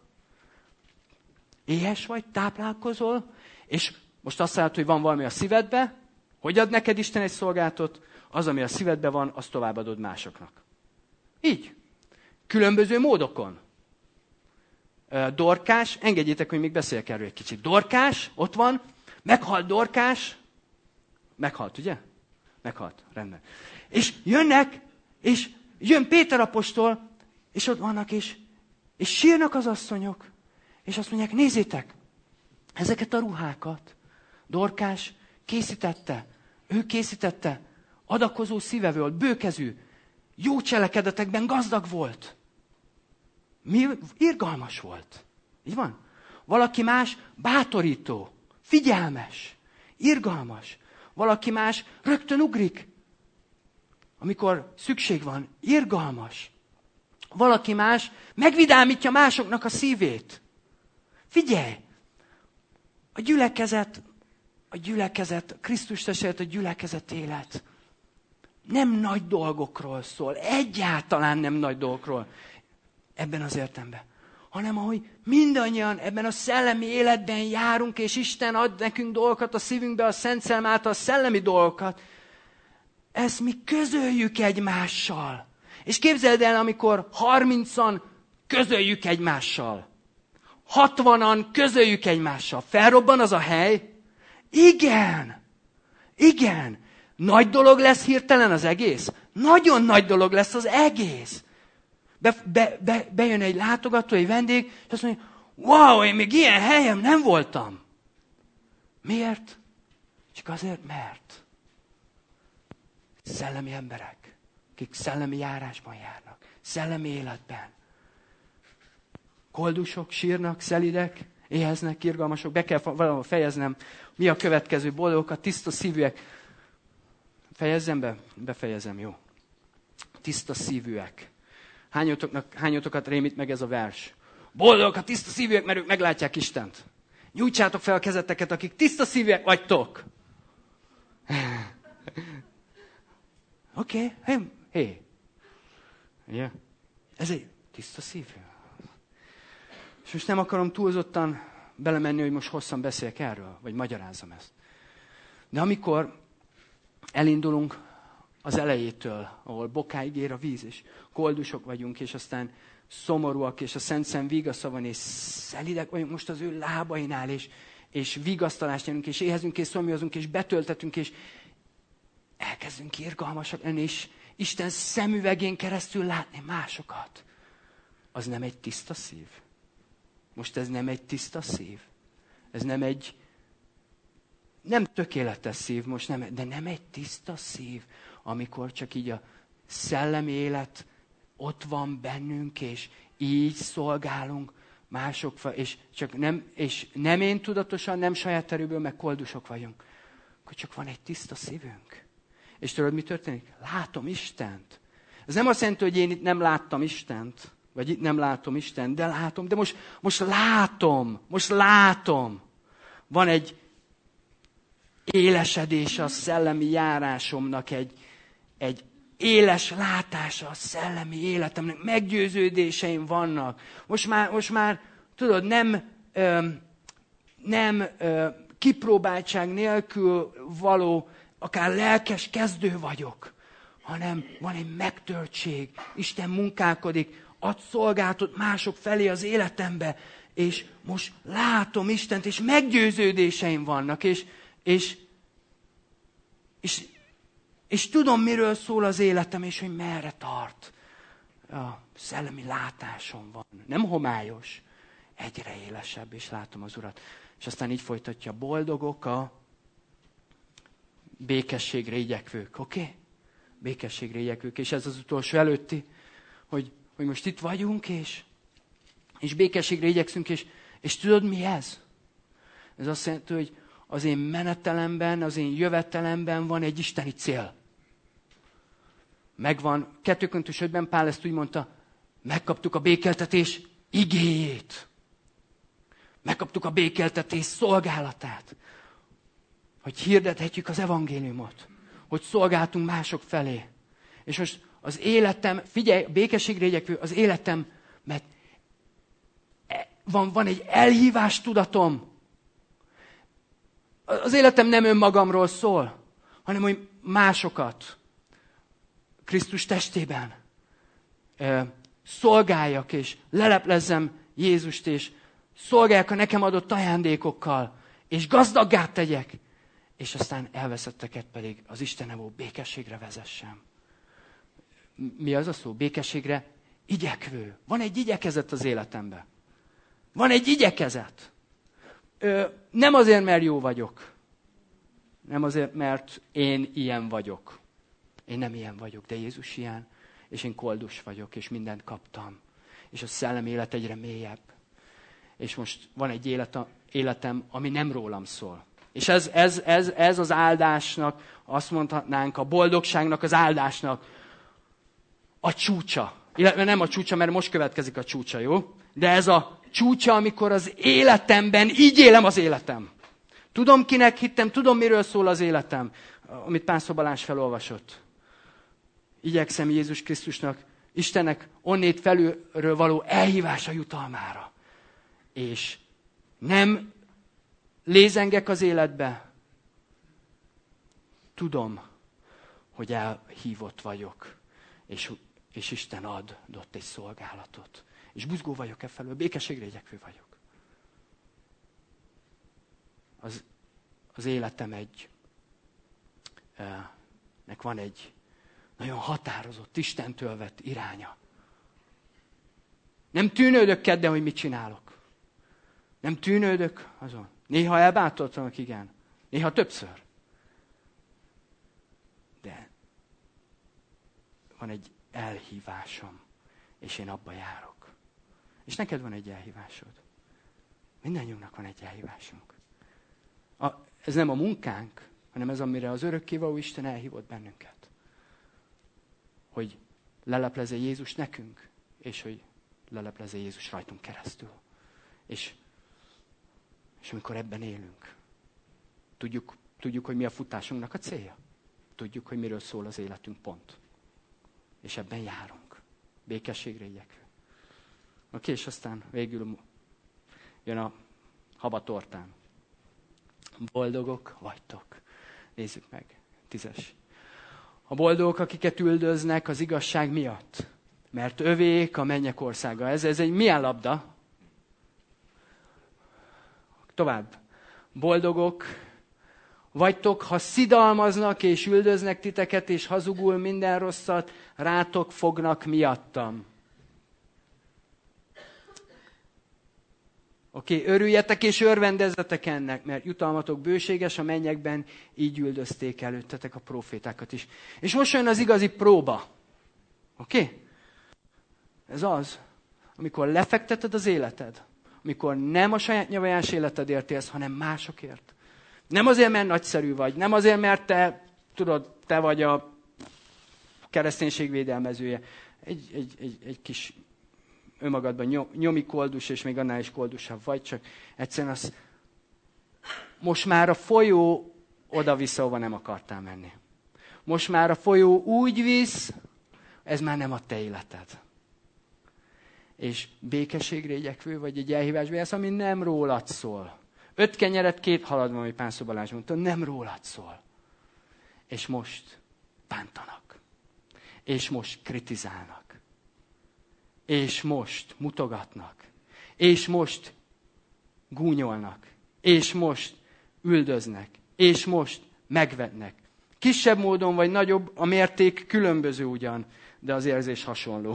éhes vagy, táplálkozol, és most azt látod, hogy van valami a szívedbe, hogy ad neked Isten egy szolgálatot, az, ami a szívedbe van, azt továbbadod másoknak. Így. Különböző módokon. Dorkás, engedjétek, hogy még beszéljek erről egy kicsit. Dorkás, ott van, meghalt Dorkás, meghalt, ugye? Meghalt, rendben. És jönnek, és jön Péter apostol, és ott vannak, és, és sírnak az asszonyok, és azt mondják, nézzétek, ezeket a ruhákat Dorkás készítette, ő készítette, adakozó szíve volt, bőkezű, jó cselekedetekben gazdag volt. Mi? Irgalmas volt. Így van? Valaki más bátorító, figyelmes, irgalmas. Valaki más rögtön ugrik, amikor szükség van, irgalmas. Valaki más megvidámítja másoknak a szívét. Figyelj! A gyülekezet, a gyülekezet, Krisztus testvéret, a gyülekezet élet nem nagy dolgokról szól, egyáltalán nem nagy dolgokról ebben az értelemben, hanem ahogy mindannyian ebben a szellemi életben járunk, és Isten ad nekünk dolgokat a szívünkbe, a Szent Szellem által a szellemi dolgokat, ezt mi közöljük egymással. És képzeld el, amikor harmincan közöljük egymással, hatvanan közöljük egymással, felrobban az a hely? Igen! Igen! Nagy dolog lesz hirtelen az egész? Nagyon nagy dolog lesz az egész. Be, be, be, bejön egy látogató, egy vendég, és azt mondja, wow, én még ilyen helyen nem voltam. Miért? Csak azért, mert szellemi emberek, akik szellemi járásban járnak, szellemi életben. Koldusok, sírnak, szelidek, éheznek, irgalmasok, be kell valahol fejeznem. Mi a következő? Boldogok a tiszta szívűek. Fejezzem be? Befejezem, jó. Tiszta szívűek. Hányotoknak, hányotokat rémít meg ez a vers? Boldogok a tiszta szívűek, mert ők meglátják Istent. Nyújtsátok fel a kezeteket, akik tiszta szívűek vagytok. Oké, okay. Hé, hey. Yeah. Ez egy tiszta szívű. És most nem akarom túlzottan belemenni, hogy most hosszan beszéljek erről, vagy magyarázzam ezt. De amikor elindulunk az elejétől, ahol bokáig ér a víz, és koldusok vagyunk, és aztán szomorúak, és a Szent Szem vigasza van, és szelidek vagyunk most az ő lábainál, és, és vigasztalást nyerünk, és éhezünk, és szomjazunk, és betöltetünk, és elkezdünk irgalmasak lenni, és Isten szemüvegén keresztül látni másokat. Az nem egy tiszta szív. Most ez nem egy tiszta szív. Ez nem egy nem tökéletes szív, most nem, de nem egy tiszta szív, amikor csak így a szellemi élet ott van bennünk, és így szolgálunk mások, és, csak nem, és nem én tudatosan, nem saját erőből, meg koldusok vagyunk. Akkor csak van egy tiszta szívünk. És tudod, mi történik? Látom Istent. Ez nem azt jelenti, hogy én itt nem láttam Istent, vagy itt nem látom Istent, de látom, de most, most látom, most látom. Van egy élesedés a szellemi járásomnak, egy, egy éles látása a szellemi életemnek, meggyőződéseim vannak. Most már, most már tudod, nem, ö, nem ö, kipróbáltság nélkül való, akár lelkes kezdő vagyok, hanem van egy megtöltség. Isten munkálkodik, ad szolgáltat mások felé az életembe, és most látom Istent, és meggyőződéseim vannak, és, és, és, és tudom, miről szól az életem, és hogy merre tart. A szellemi látásom van. Nem homályos, egyre élesebb, és látom az Urat. És aztán így folytatja, boldogok a békességre igyekvők, oké? Okay? Békességre igyekvők, és ez az utolsó előtti, hogy, hogy most itt vagyunk, és, és békességre igyekszünk, és, és tudod, mi ez? Ez azt jelenti, hogy az én menetelemben, az én jövetelemben van egy isteni cél. Megvan, kettő Korintus ötben Pál ezt úgy mondta, megkaptuk a békeltetés igéjét. Megkaptuk a békeltetés szolgálatát. Hogy hirdethetjük az evangéliumot. Hogy szolgáltunk mások felé. És most az életem, figyelj, békességre igyekvő, az életem, mert van, van egy elhívás tudatom. Az életem nem önmagamról szól, hanem hogy másokat Krisztus testében szolgáljak, és leleplezzem Jézust, és szolgáljak a nekem adott ajándékokkal, és gazdaggá tegyek, és aztán elveszetteket pedig az Istenevó békességre vezessem. Mi az a szó? Békességre igyekvő. Van egy igyekezet az életemben. Van egy igyekezet. Ö, nem azért, mert jó vagyok. Nem azért, mert én ilyen vagyok. Én nem ilyen vagyok, de Jézus ilyen, és én koldus vagyok, és mindent kaptam. És a szellem élet egyre mélyebb. És most van egy élet, életem, ami nem rólam szól. És ez, ez, ez, ez az áldásnak, azt mondhatnánk, a boldogságnak, az áldásnak a csúcsa. Illetve nem a csúcsa, mert most következik a csúcsa, jó? De ez a csúcsa, amikor az életemben így élem az életem. Tudom, kinek hittem, tudom, miről szól az életem, amit Pásztor Balázs felolvasott. Igyekszem Jézus Krisztusnak, Istennek onnét felülről való elhívása jutalmára. És nem lézengek az életbe. Tudom, hogy elhívott vagyok, és, és Isten adott egy szolgálatot. És buzgó vagyok e felől, békességre igyekvő vagyok. Az, az életem egy, e, nek van egy nagyon határozott, Istentől vett iránya. Nem tűnődök kedden, hogy mit csinálok. Nem tűnődök azon. Néha elbátortanak, igen. Néha többször. De van egy elhívásom, és én abba járok. És neked van egy elhívásod. Mindannyiunknak van egy elhívásunk. A, ez nem a munkánk, hanem ez, amire az örökkévaló Isten elhívott bennünket. Hogy leleplezze Jézus nekünk, és hogy leleplezze Jézus rajtunk keresztül. És, és amikor ebben élünk, tudjuk, tudjuk, hogy mi a futásunknak a célja. Tudjuk, hogy miről szól az életünk pont. És ebben járunk. Békességre igyekvő. Oké, és aztán végül jön a habatortán. Boldogok vagytok. Nézzük meg. Tízes. A boldogok, akiket üldöznek az igazság miatt. Mert övék a mennyek országa. Ez, ez egy milyen labda? Tovább. Boldogok vagytok, ha szidalmaznak és üldöznek titeket, és hazugul minden rosszat rátok fognak miattam. Oké, okay? Örüljetek és örvendezzetek ennek, mert jutalmatok bőséges a mennyekben, így üldözték előttetek a profétákat is. És most jön az igazi próba. Oké? Okay? Ez az, amikor lefekteted az életed, amikor nem a saját nyavajás életedért élsz, hanem másokért. Nem azért, mert nagyszerű vagy, nem azért, mert te, tudod, te vagy a kereszténység védelmezője. Egy, egy, egy, egy kis önmagadban nyom, nyomi koldus, és még annál is koldusabb vagy, csak egyszerűen az, most már a folyó oda-vissza, ahova nem akartál menni. Most már a folyó úgy visz, ez már nem a te életed. És békességre igyekvő, vagy egy elhívásba élsz, ami nem rólad szól. Öt kenyeret, két halad van, ami Pánszó Balázs mondta, nem rólad szól. És most bántanak. És most kritizálnak. És most mutogatnak. És most gúnyolnak. És most üldöznek. És most megvetnek. Kisebb módon vagy nagyobb, a mérték különböző ugyan, de az érzés hasonló.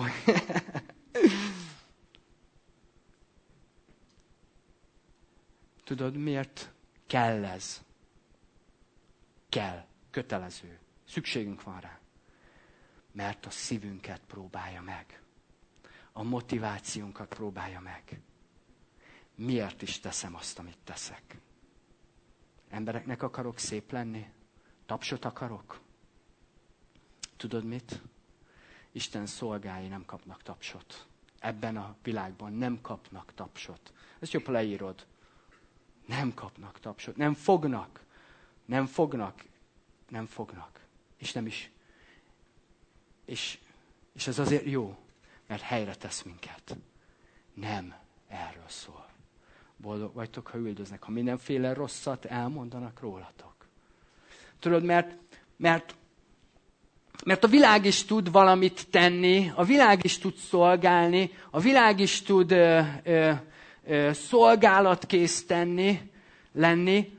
Tudod, miért kell ez? Kell. Kötelező. Szükségünk van rá. Mert a szívünket próbálja meg. A motivációnkat próbálja meg. Miért is teszem azt, amit teszek? Embereknek akarok szép lenni? Tapsot akarok? Tudod mit? Isten szolgái nem kapnak tapsot. Ebben a világban nem kapnak tapsot. Ezt jobb leírod. Nem kapnak tapsot. Nem fognak. Nem fognak. Nem fognak. És nem is. És, és ez azért jó, mert helyre tesz minket. Nem erről szól. Boldog vagytok, ha üldöznek, ha mindenféle rosszat elmondanak rólatok. Tudod, mert, mert, mert a világ is tud valamit tenni, a világ is tud szolgálni, a világ is tud ö, ö, ö, szolgálatkész tenni, lenni,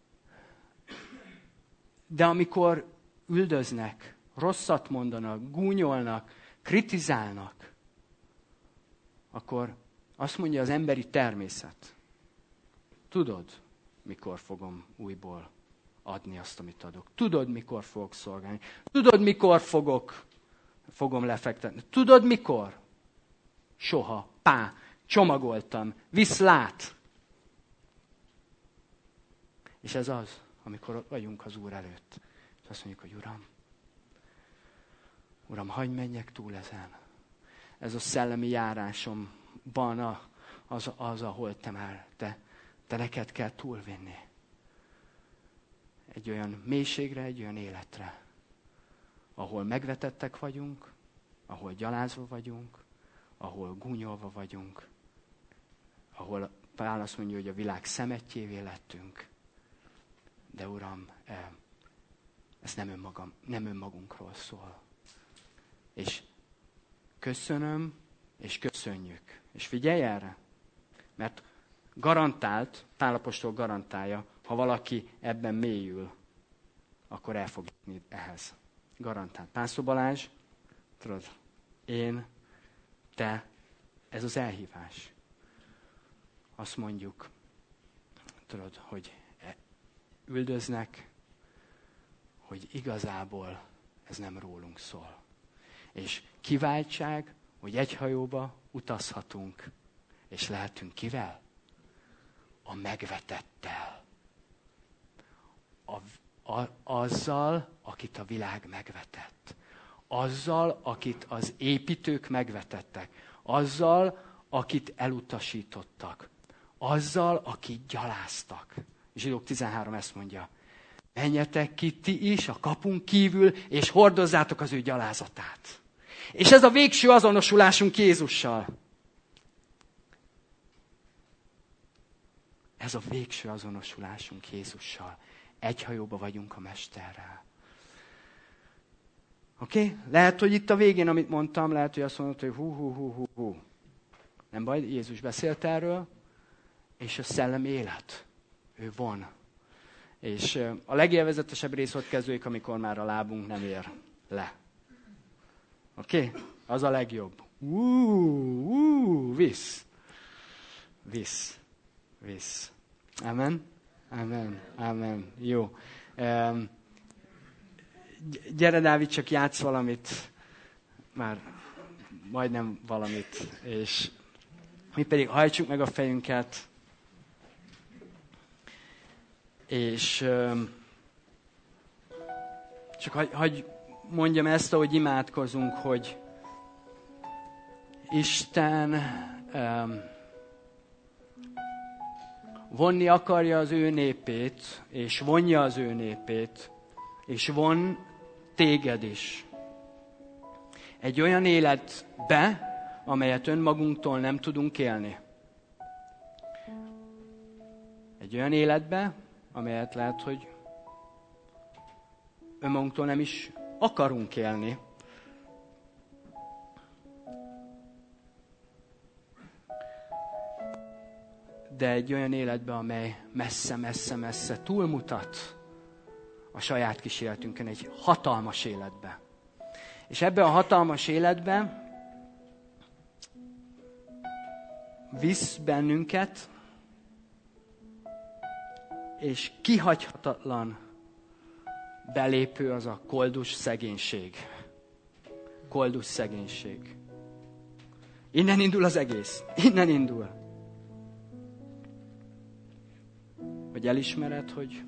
de amikor üldöznek, rosszat mondanak, gúnyolnak, kritizálnak, akkor azt mondja az emberi természet. Tudod, mikor fogom újból adni azt, amit adok. Tudod, mikor fogok szolgálni. Tudod, mikor fogok, fogom lefektetni. Tudod, mikor? Soha. Pá, csomagoltam. Viszlát. És ez az, amikor ott vagyunk az Úr előtt. És azt mondjuk, hogy Uram, Uram, hagyj menjek túl ezen. Ez a szellemi járásomban a, az, az, ahol te már, te, te neked kell túlvinni. Egy olyan mélységre, egy olyan életre, ahol megvetettek vagyunk, ahol gyalázva vagyunk, ahol gúnyolva vagyunk, ahol Pál azt mondja, hogy a világ szemetjévé lettünk. De Uram, ez nem, önmagam, nem önmagunkról szól. És köszönöm, és köszönjük. És figyelj erre, mert garantált, Pál apostol garantálja, ha valaki ebben mélyül, akkor el fog jutni ehhez. Garantált. Pánszó Balázs, tudod, én, te, ez az elhívás. Azt mondjuk, tudod, hogy üldöznek, hogy igazából ez nem rólunk szól. És kiváltság, hogy egy hajóba utazhatunk, és lehetünk kivel? A megvetettel. A, a, azzal, akit a világ megvetett. Azzal, akit az építők megvetettek. Azzal, akit elutasítottak. Azzal, akit gyaláztak. Zsidók tizenhárom ezt mondja. Menjetek ki ti is a kapun kívül, és hordozzátok az ő gyalázatát. És ez a végső azonosulásunk Jézussal. Ez a végső azonosulásunk Jézussal. Egy hajóba vagyunk a Mesterrel. Oké? Okay? Lehet, hogy itt a végén, amit mondtam, lehet, hogy azt mondod, hogy hú, hú, hú, hú, hú. Nem baj, Jézus beszélt erről, és a szellemi élet. Ő von. És a legélvezetesebb rész ott kezdődik, amikor már a lábunk nem ér le. Oké? Okay? Az a legjobb. Ú, ú, visz. Visz. visz. Amen? Amen. Amen. Jó. Um, gyere, Dávid, csak játsz valamit. Már majdnem valamit. És mi pedig hajtsuk meg a fejünket. És um, csak hagy, hagy mondjam ezt, ahogy imádkozunk, hogy Isten um, vonni akarja az ő népét, és vonja az ő népét, és von téged is. Egy olyan életbe, amelyet önmagunktól nem tudunk élni. Egy olyan életbe, amelyet lehet, hogy önmagunktól nem is akarunk élni. De egy olyan életbe, amely messze, messze, messze túlmutat a saját kis életünkön, egy hatalmas életbe. És ebben a hatalmas életben visz bennünket, és kihagyhatatlan belépő az a koldus szegénység. Koldus szegénység. Innen indul az egész. Innen indul. Hogy elismered, hogy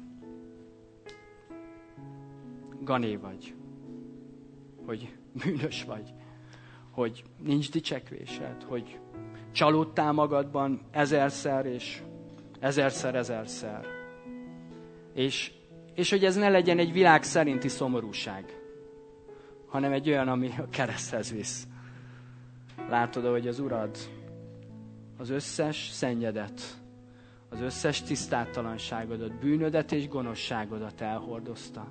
gané vagy. Hogy bűnös vagy. Hogy nincs dicsekvésed. Hogy csalódtál magadban ezerszer és ezerszer, ezerszer. És, és hogy ez ne legyen egy világ szerinti szomorúság, hanem egy olyan, ami a kereszthez visz. Látod, hogy az Urad az összes szennyedet, az összes tisztátalanságodat, bűnödet és gonoszságodat elhordozta.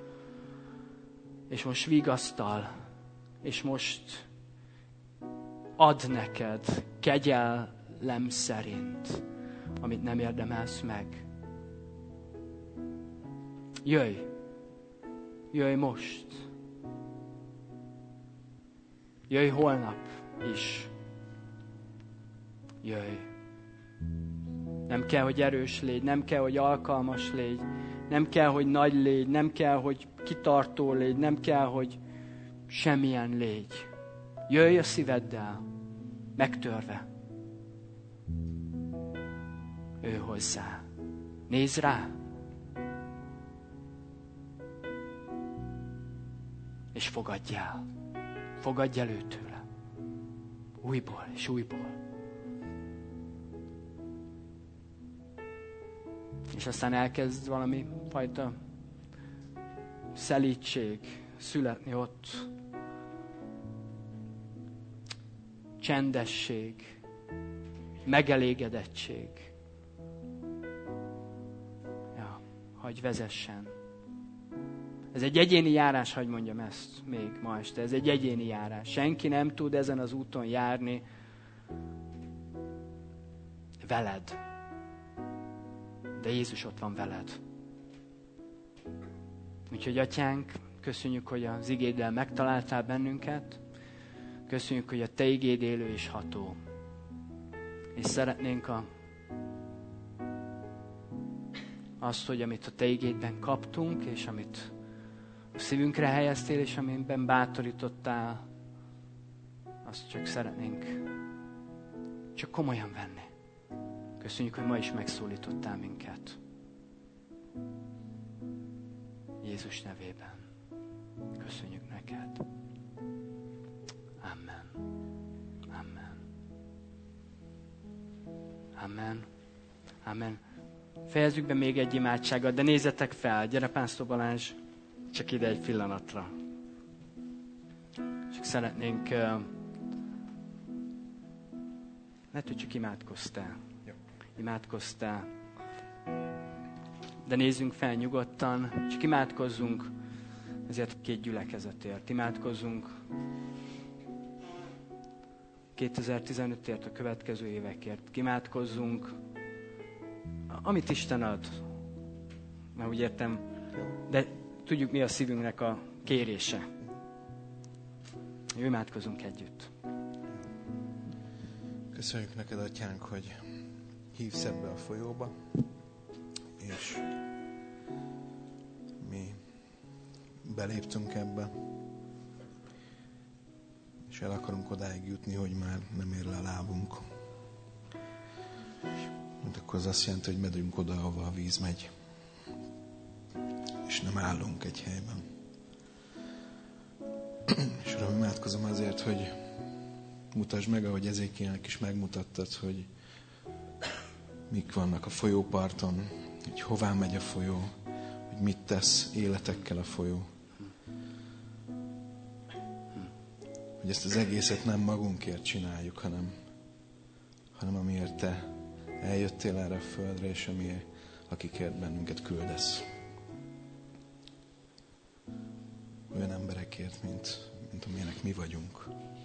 És most vigasztal, és most ad neked kegyelem szerint, amit nem érdemelsz meg. Jöjj! Jöjj most! Jöjj holnap is! Jöjj! Nem kell, hogy erős légy, nem kell, hogy alkalmas légy, nem kell, hogy nagy légy, nem kell, hogy kitartó légy, nem kell, hogy semmilyen légy. Jöjj a szíveddel, megtörve. Ő hozzá. Nézz rá! És fogadj el. Fogadj el őt tőle. Újból és újból. És aztán elkezd valami fajta szelídség születni ott. Csendesség. Megelégedettség. Ja, hagyj vezessen. Ez egy egyéni járás, hadd mondjam ezt még ma este. Ez egy egyéni járás. Senki nem tud ezen az úton járni veled. De Jézus ott van veled. Úgyhogy, Atyánk, köszönjük, hogy az igéddel megtaláltál bennünket. Köszönjük, hogy a Te igéd élő és ható. És szeretnénk a, azt, hogy amit a Te igédben kaptunk, és amit a szívünkre helyeztél, és amiben bátorítottál, azt csak szeretnénk csak komolyan venni. Köszönjük, hogy ma is megszólítottál minket. Jézus nevében. Köszönjük neked. Amen. Amen. Amen. Amen. Fejezzük be még egy imádsággal, de nézzetek fel, gyere Pásztor Balázs, csak ide egy pillanatra. Csak szeretnénk, uh, lehet, hogy csak imádkoztál. Jó. Imádkoztál. De nézzünk fel nyugodtan, csak imádkozzunk ezért két gyülekezetért. Imádkozzunk kétezer-tizenötért, a következő évekért. Imádkozzunk, amit Isten ad. Már úgy értem, de tudjuk, mi a szívünknek a kérése. Jó, imádkozunk együtt. Köszönjük neked, Atyánk, hogy hívsz ebbe a folyóba, és mi beléptünk ebbe, és el akarunk odáig jutni, hogy már nem ér le a lábunk. Mert akkor az azt jelenti, hogy megyünk oda, ahova a víz megy. És nem állunk egy helyben. És Uram, imádkozom azért, hogy mutasd meg, ahogy Ezékielnek is megmutattad, hogy mik vannak a folyóparton, hogy hová megy a folyó, hogy mit tesz életekkel a folyó. Hogy ezt az egészet nem magunkért csináljuk, hanem, hanem amiért Te eljöttél erre a földre, és amiért, akikért bennünket küldesz. Olyan emberekért, mint, mint amilyenek mi vagyunk.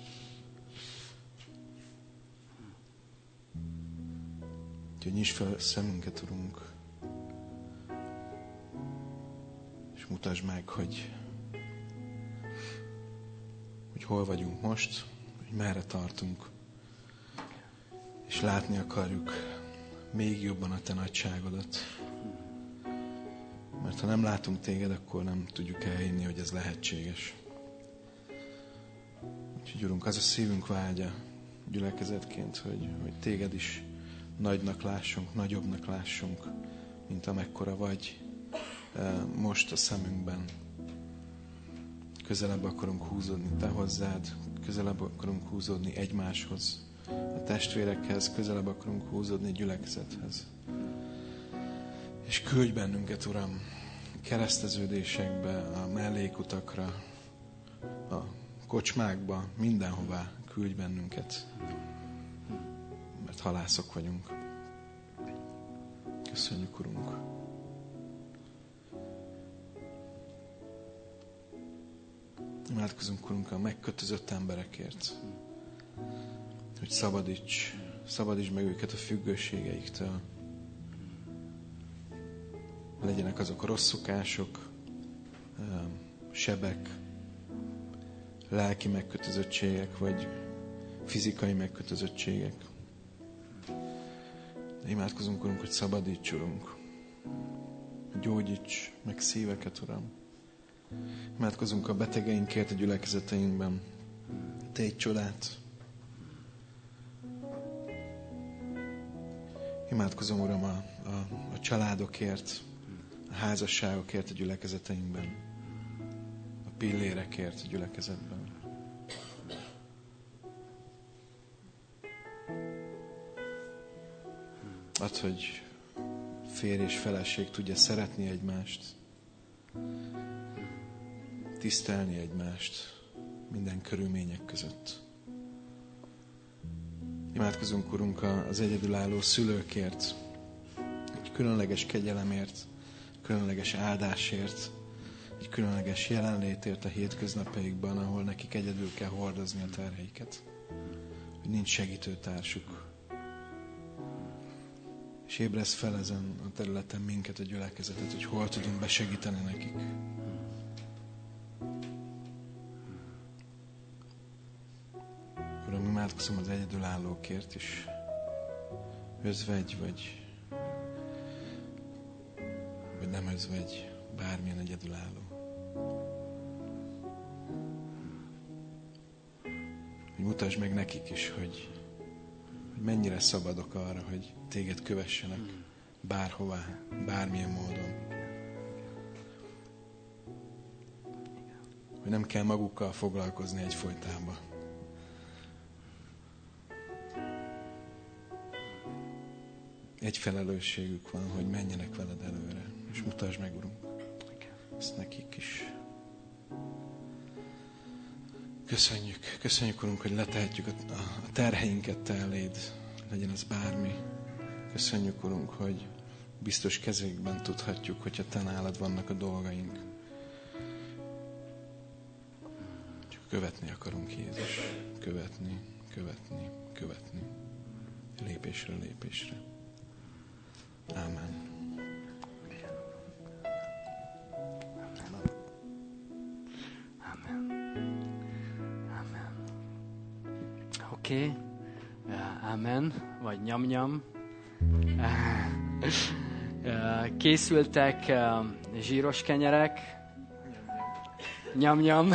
Úgyhogy nyisd fel szemünket, Urunk, és mutasd meg, hogy, hogy hol vagyunk most, hogy merre tartunk, és látni akarjuk még jobban a Te nagyságodat. Mert ha nem látunk Téged, akkor nem tudjuk elhinni, hogy ez lehetséges. Úgyhogy Urunk, az a szívünk vágya gyülekezetként, hogy, hogy Téged is nagynak lássunk, nagyobbnak lássunk, mint amekkora vagy most a szemünkben. Közelebb akarunk húzódni Te hozzád, közelebb akarunk húzódni egymáshoz, a testvérekhez, közelebb akarunk húzódni a gyülekezethez. És küldj bennünket, Uram, kereszteződésekbe, a mellékutakra, a kocsmákba, mindenhová küldj bennünket, mert halászok vagyunk. Köszönjük, Urunk! Imádkozunk, Urunk, a megkötözött emberekért, hogy szabadíts, szabadíts meg őket a függőségeiktől. Legyenek azok a rossz szokások, sebek, lelki megkötözöttségek, vagy fizikai megkötözöttségek. De imádkozunk, Urunk, hogy szabadíts, Urunk. Gyógyíts meg szíveket, Uram. Imádkozunk a betegeinkért a gyülekezeteinkben. Tégy csodát. Imádkozom, Uram, a, a, a családokért, a házasságokért a gyülekezeteinkben, a pillérekért a gyülekezetben. Add, hogy férj és feleség tudja szeretni egymást, tisztelni egymást minden körülmények között. Imádkozunk, Urunk, az egyedülálló szülőkért, egy különleges kegyelemért, különleges áldásért, egy különleges jelenlétért a hétköznapjaikban, ahol nekik egyedül kell hordozni a terheiket, hogy nincs segítőtársuk. És ébresz fel ezen a területen minket, a gyülekezetet, hogy hol tudunk besegíteni nekik. Uram, imádkozom az egyedülállókért is. Özvegy, vagy, vagy nem özvegy, bármilyen egyedülálló. Hogy mutasd meg nekik is, hogy, hogy mennyire szabadok arra, hogy Téged kövessenek bárhová, bármilyen módon. Hogy nem kell magukkal foglalkozni egyfolytában. Egy felelősségük van, hogy menjenek veled előre. És mutasd meg, Urunk, ezt nekik is. Köszönjük, köszönjük, Urunk, hogy letehetjük a, a terheinket Te eléd, legyen az bármi. Köszönjük, Urunk, hogy biztos kezékben tudhatjuk, hogyha Te nálad vannak a dolgaink. Csak követni akarunk, Jézus. Követni, követni, követni. Lépésről lépésre. Ámen. Amen. Amen. Oké. Okay. Amen. Vagy nyam-nyam. Készültek zsíros kenyerek. Nyam-nyam.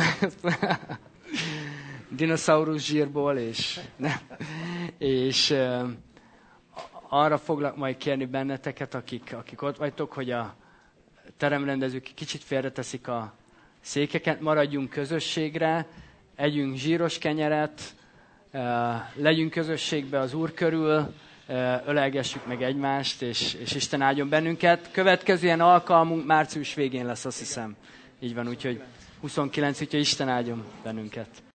Dinoszaurusz zsírból, és, nem. és arra foglak majd kérni benneteket, akik, akik ott vagytok, hogy a teremrendezők kicsit félreteszik a székeket, maradjunk közösségre, együnk zsíros kenyeret, legyünk közösségbe az Úr körül, ölelgessük meg egymást, és, és Isten áldjon bennünket. Következő ilyen alkalmunk március végén lesz, azt hiszem. Így van, úgyhogy huszonkilenc, úgyhogy Isten áldjon bennünket.